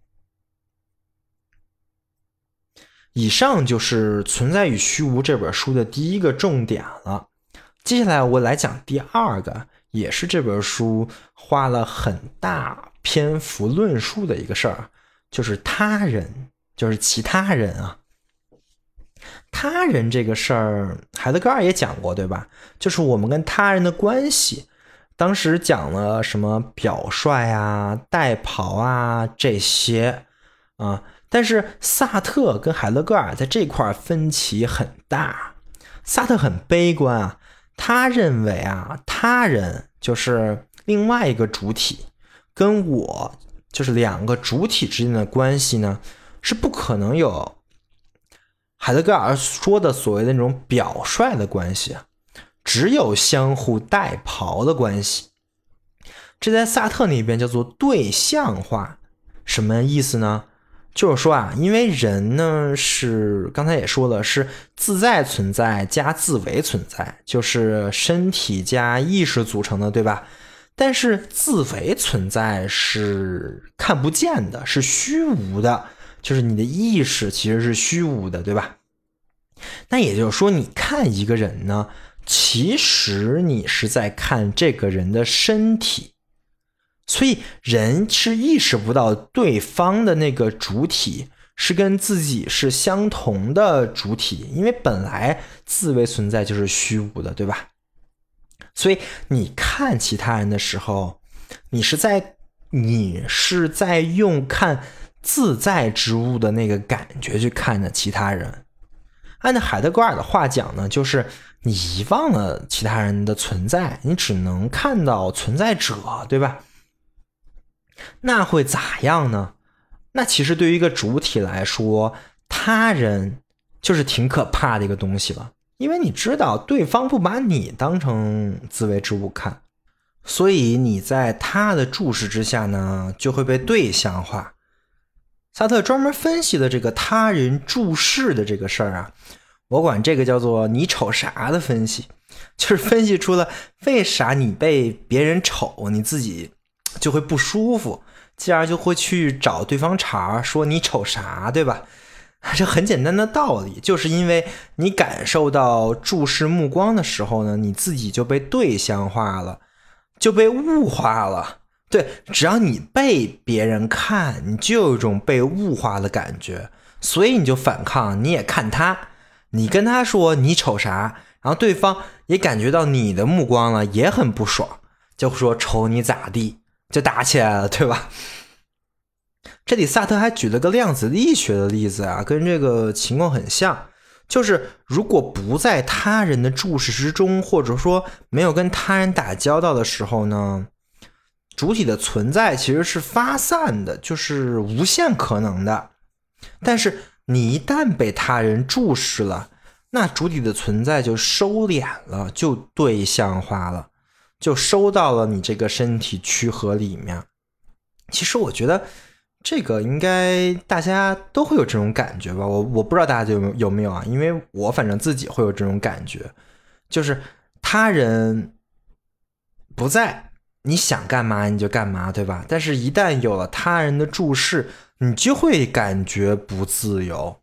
以上就是《存在与虚无》这本书的第一个重点了。接下来我来讲第二个，也是这本书花了很大篇幅论述的一个事儿，就是他人，就是其他人啊。他人这个事儿，海德格尔也讲过，对吧？就是我们跟他人的关系。当时讲了什么表率啊、代庖啊这些啊。但是萨特跟海德格尔在这块分歧很大。萨特很悲观啊，他认为啊，他人就是另外一个主体，跟我就是两个主体之间的关系呢，是不可能有海德格尔说的所谓的那种表率的关系，只有相互代庖的关系。这在萨特那边叫做对象化。什么意思呢？就是说啊，因为人呢是刚才也说了，是自在存在加自为存在，就是身体加意识组成的，对吧？但是自为存在是看不见的，是虚无的，就是你的意识其实是虚无的，对吧？那也就是说，你看一个人呢，其实你是在看这个人的身体。所以人是意识不到对方的那个主体是跟自己是相同的主体，因为本来自为存在就是虚无的，对吧？所以你看其他人的时候，你是在用看自在之物的那个感觉去看着其他人。按照海德格尔的话讲呢，就是你遗忘了其他人的存在，你只能看到存在者，对吧？那会咋样呢？那其实对于一个主体来说，他人就是挺可怕的一个东西了，因为你知道对方不把你当成自为之物看，所以你在他的注视之下呢，就会被对象化。萨特专门分析了这个他人注视的这个事儿啊，我管这个叫做你瞅啥的分析，就是分析出了为啥你被别人瞅，你自己就会不舒服，继而就会去找对方茬说你瞅啥，对吧？这很简单的道理，就是因为你感受到注视目光的时候呢，你自己就被对象化了，就被物化了。对，只要你被别人看，你就有一种被物化的感觉，所以你就反抗，你也看他，你跟他说你瞅啥，然后对方也感觉到你的目光了，也很不爽，就说瞅你咋地，就打起来了，对吧？这里萨特还举了个量子力学的例子啊，跟这个情况很像，就是如果不在他人的注视之中，或者说没有跟他人打交道的时候呢，主体的存在其实是发散的，就是无限可能的。但是你一旦被他人注视了，那主体的存在就收敛了，就对象化了，就收到了你这个身体躯壳里面。其实我觉得这个应该大家都会有这种感觉吧，我不知道大家有没有啊，因为我反正自己会有这种感觉，就是他人不在，你想干嘛你就干嘛，对吧？但是一旦有了他人的注视，你就会感觉不自由。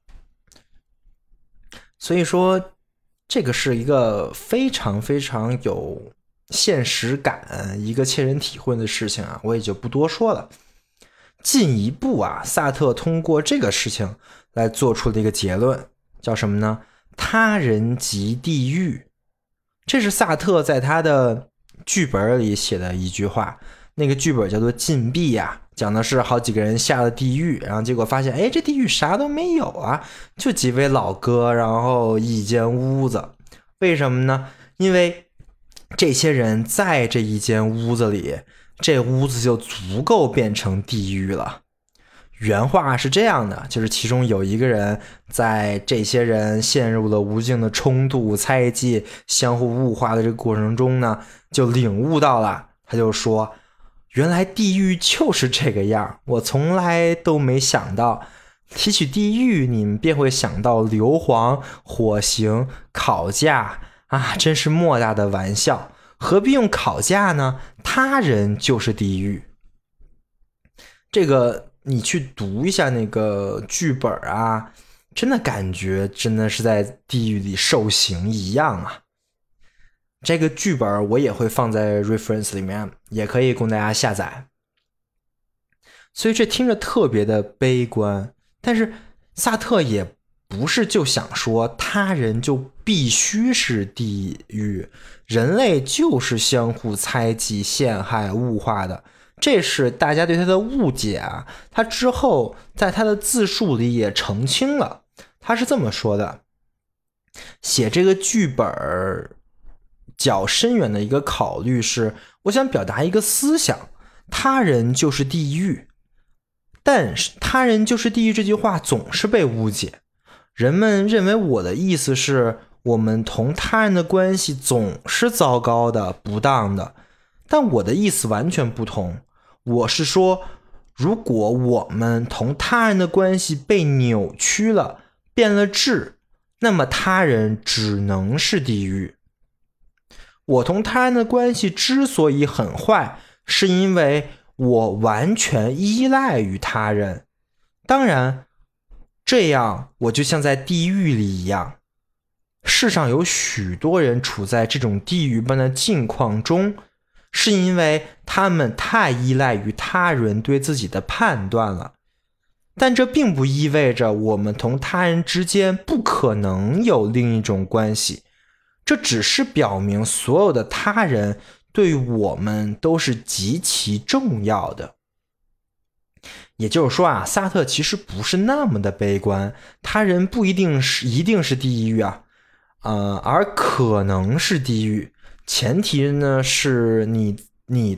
所以说这个是一个非常非常有现实感，一个切身体会的事情啊，我也就不多说了。进一步啊，萨特通过这个事情来做出了一个结论，叫什么呢？他人即地狱。这是萨特在他的剧本里写的一句话，那个剧本叫做《禁闭》啊，讲的是好几个人下了地狱，然后结果发现，哎，这地狱啥都没有啊，就几位老哥，然后一间屋子。为什么呢？因为这些人在这一间屋子里，这屋子就足够变成地狱了。原话是这样的，就是其中有一个人在这些人陷入了无尽的冲突、猜忌、相互物化的这个过程中呢，就领悟到了，他就说， 原来地狱就是这个样，我从来都没想到。提起地狱，你们便会想到硫磺、火刑、烤架啊，真是莫大的玩笑。何必用烤架呢？他人就是地狱。这个你去读一下那个剧本啊，真的感觉真的是在地狱里受刑一样啊。这个剧本我也会放在 reference 里面，也可以供大家下载。所以这听着特别的悲观，但是萨特也不是就想说他人就必须是地狱，人类就是相互猜忌、陷害、物化的，这是大家对他的误解啊。他之后在他的自述里也澄清了，他是这么说的：写这个剧本较深远的一个考虑是，我想表达一个思想，他人就是地狱。但是他人就是地狱这句话总是被误解，人们认为我的意思是我们同他人的关系总是糟糕的、不当的，但我的意思完全不同。我是说，如果我们同他人的关系被扭曲了、变了质，那么他人只能是地狱。我同他人的关系之所以很坏，是因为我完全依赖于他人，当然这样我就像在地狱里一样。世上有许多人处在这种地狱般的境况中，是因为他们太依赖于他人对自己的判断了。但这并不意味着我们同他人之间不可能有另一种关系，这只是表明所有的他人对我们都是极其重要的。也就是说啊，萨特其实不是那么的悲观，他人不一定是地狱啊，而可能是地狱。前提呢是你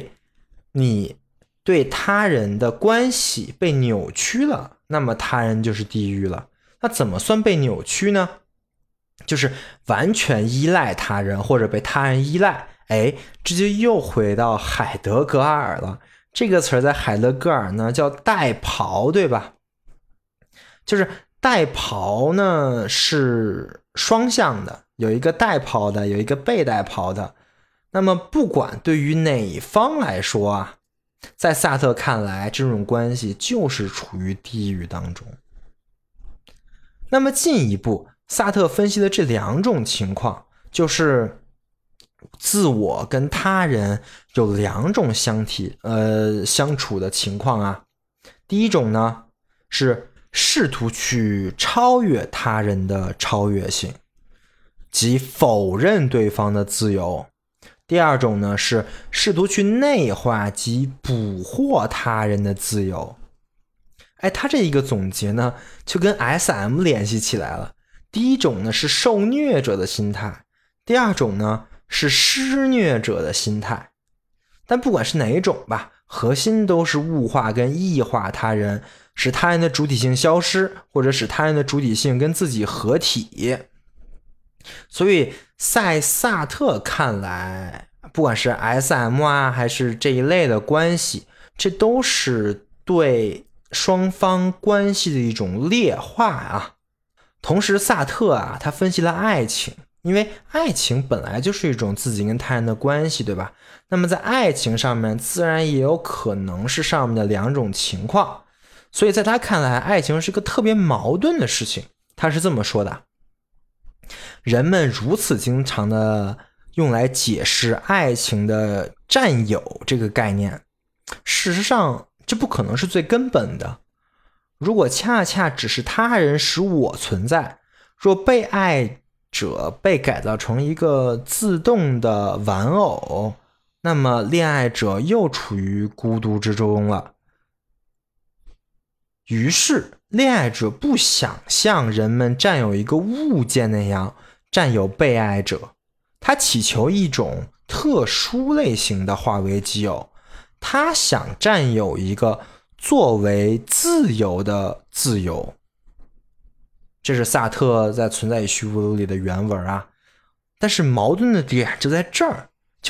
对他人的关系被扭曲了，那么他人就是地狱了。那怎么算被扭曲呢？就是完全依赖他人或者被他人依赖。这就又回到海德格尔了。这个词在海德格尔呢叫代庖，对吧？就是代庖呢是双向的，有一个代庖的，有一个被代庖的。那么不管对于哪方来说啊，在萨特看来，这种关系就是处于地狱当中。那么进一步，萨特分析的这两种情况，就是自我跟他人有两种相处的情况啊。第一种呢是试图去超越他人的超越性，即否认对方的自由。第二种呢是试图去内化及捕获他人的自由。他这一个总结呢就跟 SM 联系起来了。第一种呢是受虐者的心态，第二种呢是施虐者的心态。但不管是哪一种吧，核心都是物化跟异化他人，使他人的主体性消失，或者使他人的主体性跟自己合体。所以在萨特看来，不管是 SM 啊还是这一类的关系，这都是对双方关系的一种劣化啊。同时萨特啊他分析了爱情，因为爱情本来就是一种自己跟他人的关系，对吧？那么在爱情上面自然也有可能是上面的两种情况。所以在他看来，爱情是个特别矛盾的事情。他是这么说的：人们如此经常的用来解释爱情的占有这个概念，事实上这不可能是最根本的。如果恰恰只是他人使我存在，若被爱者被改造成一个自动的玩偶，那么恋爱者又处于孤独之中了。于是恋爱者不想像人们占有一个物件那样占有被爱者，他祈求一种特殊类型的化为己有，他想占有一个作为自由的自由。这是萨特在《存在与虚无》里的原文啊。但是矛盾的点就在这儿，就是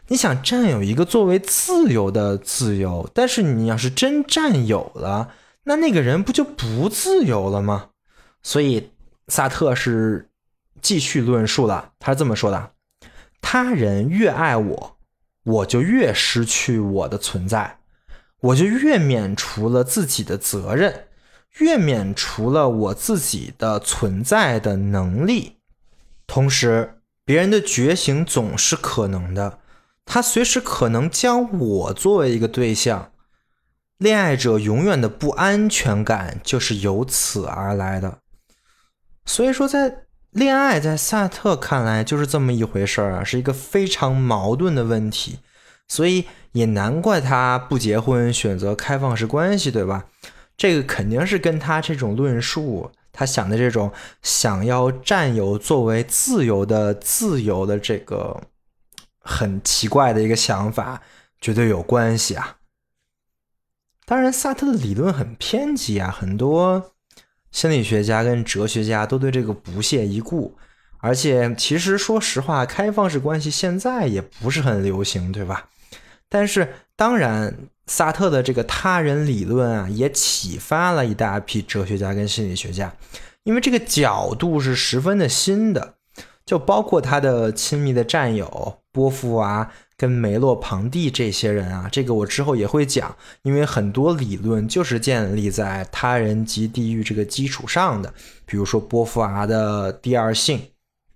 你想占有一个作为自由的自由，但是你要是真占有了，那个人不就不自由了吗？所以萨特是继续论述了，他是这么说的：他人越爱我，我就越失去我的存在，我就越免除了自己的责任，越免除了我自己的存在的能力。同时，别人的觉醒总是可能的，他随时可能将我作为一个对象。恋爱者永远的不安全感就是由此而来的。所以说，恋爱在萨特看来就是这么一回事啊，是一个非常矛盾的问题。所以也难怪他不结婚，选择开放式关系，对吧？这个肯定是跟他这种论述，他想的这种想要占有作为自由的这个很奇怪的一个想法绝对有关系啊。当然萨特的理论很偏激啊，很多心理学家跟哲学家都对这个不屑一顾，而且其实说实话，开放式关系现在也不是很流行，对吧？但是当然萨特的这个他人理论啊，也启发了一大批哲学家跟心理学家，因为这个角度是十分的新的，就包括他的亲密的战友波伏娃跟梅洛庞蒂这些人啊，这个我之后也会讲，因为很多理论就是建立在他人及地狱这个基础上的，比如说波伏娃的第二性。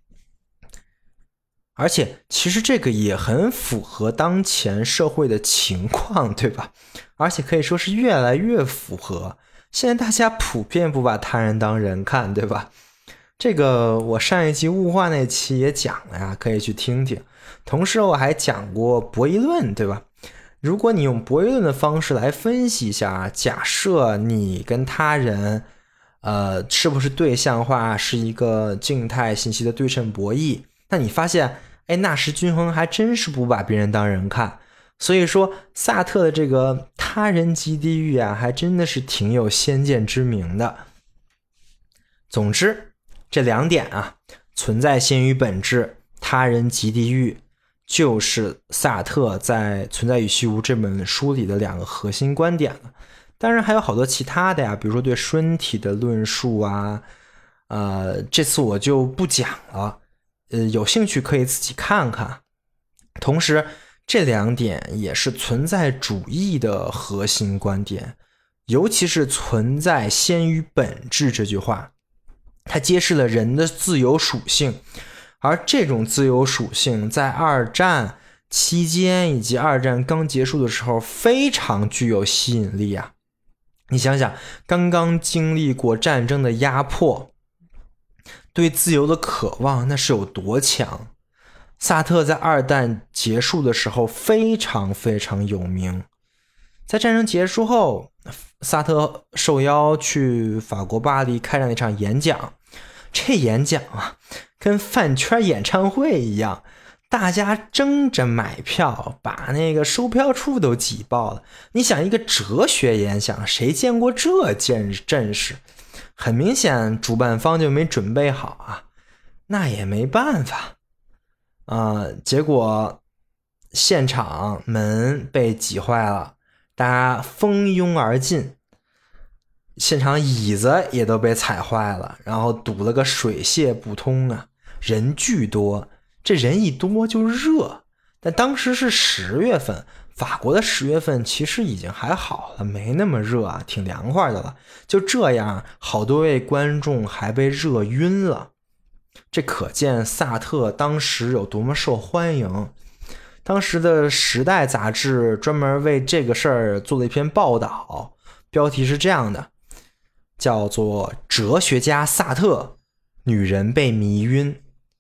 而且其实这个也很符合当前社会的情况，对吧？而且可以说是越来越符合。现在大家普遍不把他人当人看，对吧？这个我上一期物化那期也讲了呀，可以去听听。同时我还讲过博弈论，对吧？如果你用博弈论的方式来分析一下，假设你跟他人是不是对象化，是一个静态信息的对称博弈，那你发现纳什均衡还真是不把别人当人看。所以说萨特的这个他人即地狱啊，还真的是挺有先见之明的。总之这两点啊，存在先于本质，他人即地狱，就是萨特在《存在与虚无》这本书里的两个核心观点了。当然还有好多其他的呀，比如说对身体的论述啊，这次我就不讲了，有兴趣可以自己看看。同时这两点也是存在主义的核心观点，尤其是存在先于本质这句话，它揭示了人的自由属性，而这种自由属性在二战期间以及二战刚结束的时候非常具有吸引力啊！你想想，刚刚经历过战争的压迫，对自由的渴望那是有多强。萨特在二战结束的时候非常非常有名，在战争结束后，萨特受邀去法国巴黎开展了一场演讲。这演讲啊，跟饭圈演唱会一样，大家争着买票，把那个售票处都挤爆了。你想，一个哲学演讲，谁见过这阵势？很明显主办方就没准备好啊，那也没办法结果现场门被挤坏了，大家蜂拥而进，现场椅子也都被踩坏了，然后堵了个水泄不通啊，人巨多，这人一多就热。但当时是10月份，法国的10月份其实已经还好了，没那么热啊，挺凉快的了。就这样，好多位观众还被热晕了。这可见萨特当时有多么受欢迎。当时的《时代》杂志专门为这个事儿做了一篇报道，标题是这样的，叫做《哲学家萨特，女人被迷晕》。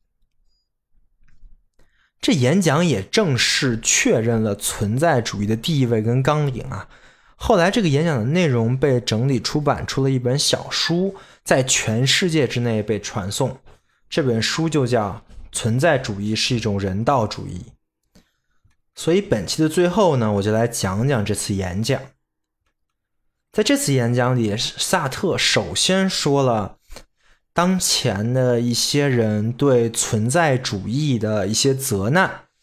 这演讲也正式确认了存在主义的地位跟纲领啊。后来这个演讲的内容被整理出版出了一本小书，在全世界之内被传颂。这本书就叫《存在主义是一种人道主义》。所以本期的最后呢，我就来讲讲这次演讲。在这次演讲里，萨特首先说了当前的一些人对存在主义的一些责难，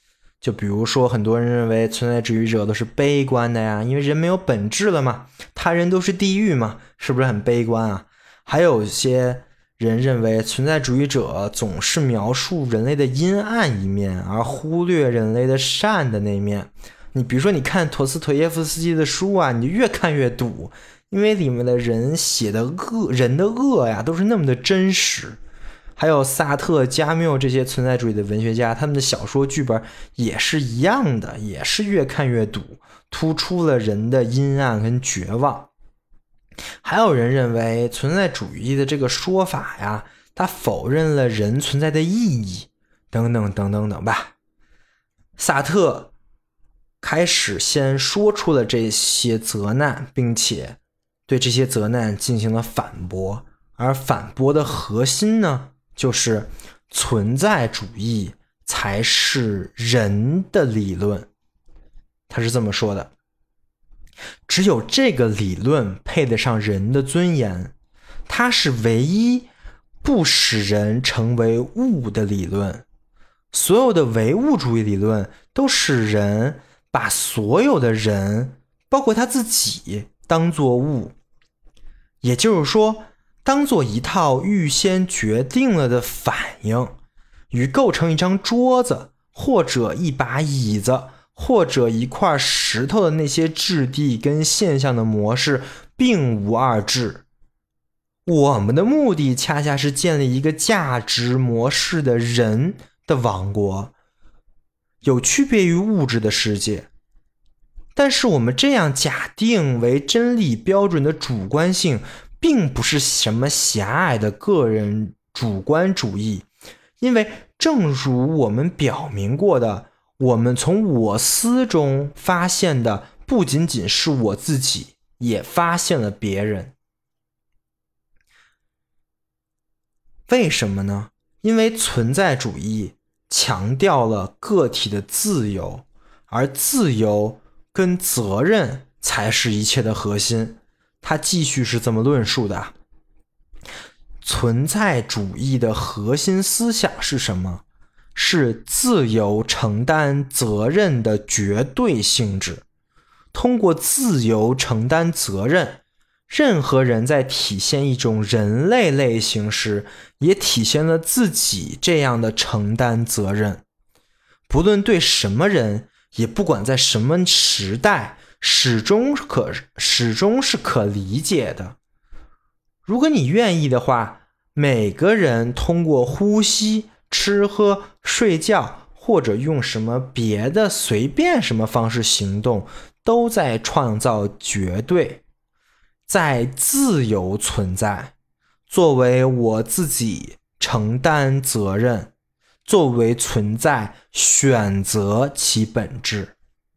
就比如说很多人认为存在主义者都是悲观的呀，因为人没有本质了嘛，他人都是地狱嘛，是不是很悲观啊？还有些人认为存在主义者总是描述人类的阴暗一面，而忽略人类的善的那一面。你比如说你看陀思妥耶夫斯基的书啊，你越看越堵，因为里面的人写的人的恶呀都是那么的真实。还有萨特、加缪这些存在主义的文学家，他们的小说剧本也是一样的，也是越看越堵，突出了人的阴暗跟绝望。还有人认为存在主义的这个说法呀，它否认了人存在的意义，等等等等等吧。萨特开始先说出了这些责难，并且对这些责难进行了反驳，而反驳的核心呢，就是存在主义才是人的理论。他是这么说的，只有这个理论配得上人的尊严，它是唯一不使人成为物的理论。所有的唯物主义理论都使人把所有的人，包括他自己，当作物，也就是说当做一套预先决定了的反应，与构成一张桌子或者一把椅子或者一块石头的那些质地跟现象的模式并无二致。我们的目的恰恰是建立一个价值模式的人的王国，有区别于物质的世界。但是我们这样假定为真理标准的主观性并不是什么狭隘的个人主观主义，因为正如我们表明过的，我们从我思中发现的不仅仅是我自己，也发现了别人。为什么呢？因为存在主义强调了个体的自由，而自由跟责任才是一切的核心。他继续是这么论述的，存在主义的核心思想是什么？是自由承担责任的绝对性质。通过自由承担责任，任何人在体现一种人类类型时，也体现了自己这样的承担责任。不论对什么人，也不管在什么时代，始终是可理解的。如果你愿意的话，每个人通过呼吸、吃喝、睡觉，或者用什么别的随便什么方式行动，都在创造绝对。在自由存在，作为我自己承担责任，作为存在选择其本质。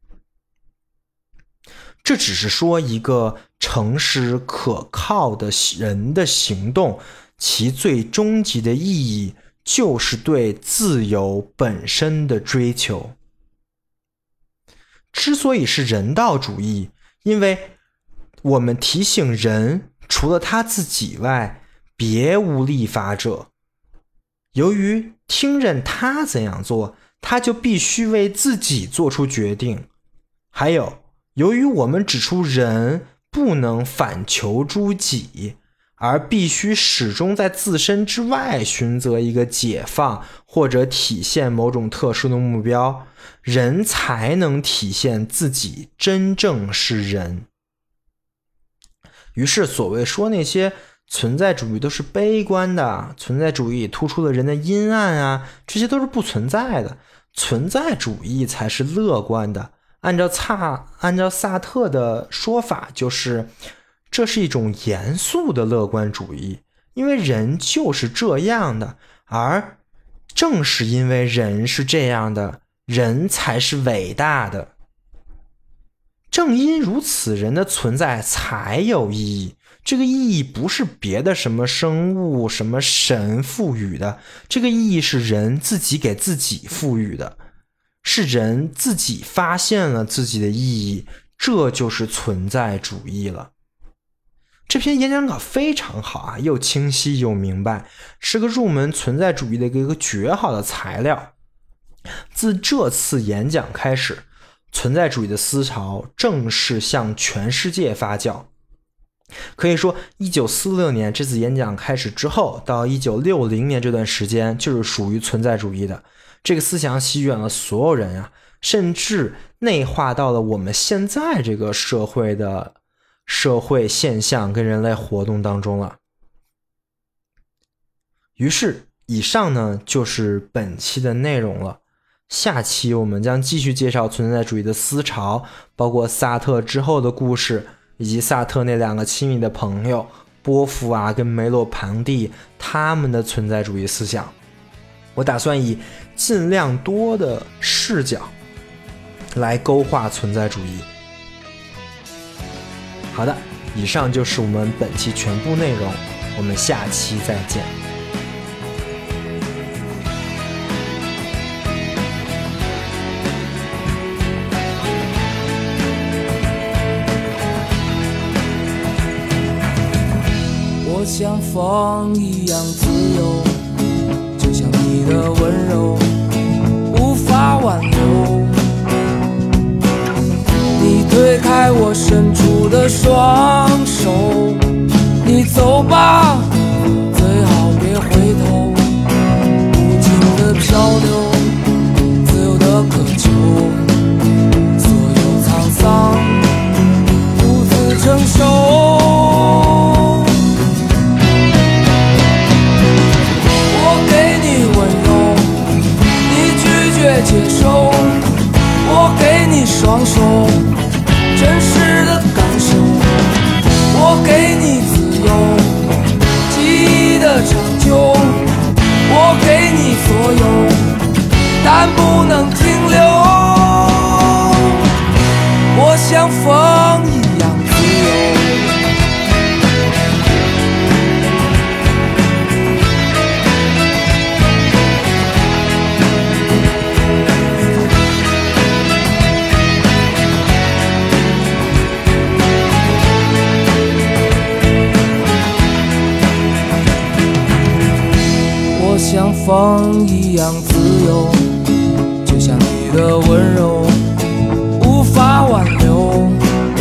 这只是说一个诚实可靠的人的行动，其最终极的意义就是对自由本身的追求。之所以是人道主义，因为我们提醒人除了他自己外，别无立法者。由于听任他怎样做，他就必须为自己做出决定。还有，由于我们指出人不能反求诸己，而必须始终在自身之外寻择一个解放，或者体现某种特殊的目标，人才能体现自己真正是人。于是所谓说那些存在主义都是悲观的，存在主义突出了人的阴暗啊，这些都是不存在的，存在主义才是乐观的。按照萨特的说法，就是这是一种严肃的乐观主义，因为人就是这样的，而正是因为人是这样的，人才是伟大的。正因如此，人的存在才有意义。这个意义不是别的什么生物、什么神赋予的，这个意义是人自己给自己赋予的，是人自己发现了自己的意义，这就是存在主义了。这篇演讲稿非常好啊，又清晰又明白，是个入门存在主义的一个绝好的材料。 自这次演讲开始，存在主义的思潮正式向全世界发酵。可以说1946年这次演讲开始之后，到1960年这段时间就是属于存在主义的。这个思想席卷了所有人啊，甚至内化到了我们现在这个社会现象跟人类活动当中了。于是以上呢就是本期的内容了。下期我们将继续介绍存在主义的思潮，包括萨特之后的故事，以及萨特那两个亲密的朋友波伏娃跟梅洛庞蒂他们的存在主义思想。我打算以尽量多的视角来勾画存在主义。好的，以上就是我们本期全部内容，我们下期再见。 我像风一样自由，就像你的温柔无法挽留。你推开我伸出的双手，你走吧，最好别回头。无尽的漂流，自由的渴求，所有沧桑独自承受。接受，我给你双手，真实的感受，我给你自由，记忆的长久，我给你所有，但不能停留。我像风一样自由。像风一样自由，就像你的温柔无法挽留。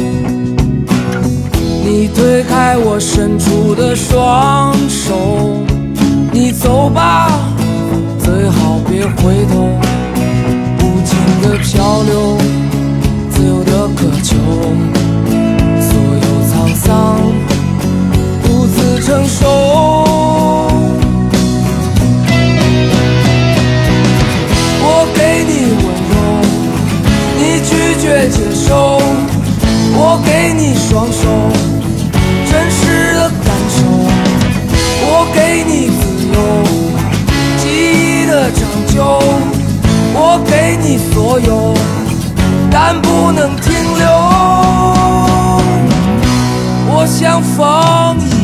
你推开我伸出的双手，你走吧，最好别回头。无尽的漂流，自由的渴求，所有沧桑独自承受。接受，我给你双手，真实的感受，我给你自由，记忆的长久，我给你所有，但不能停留。我像风一样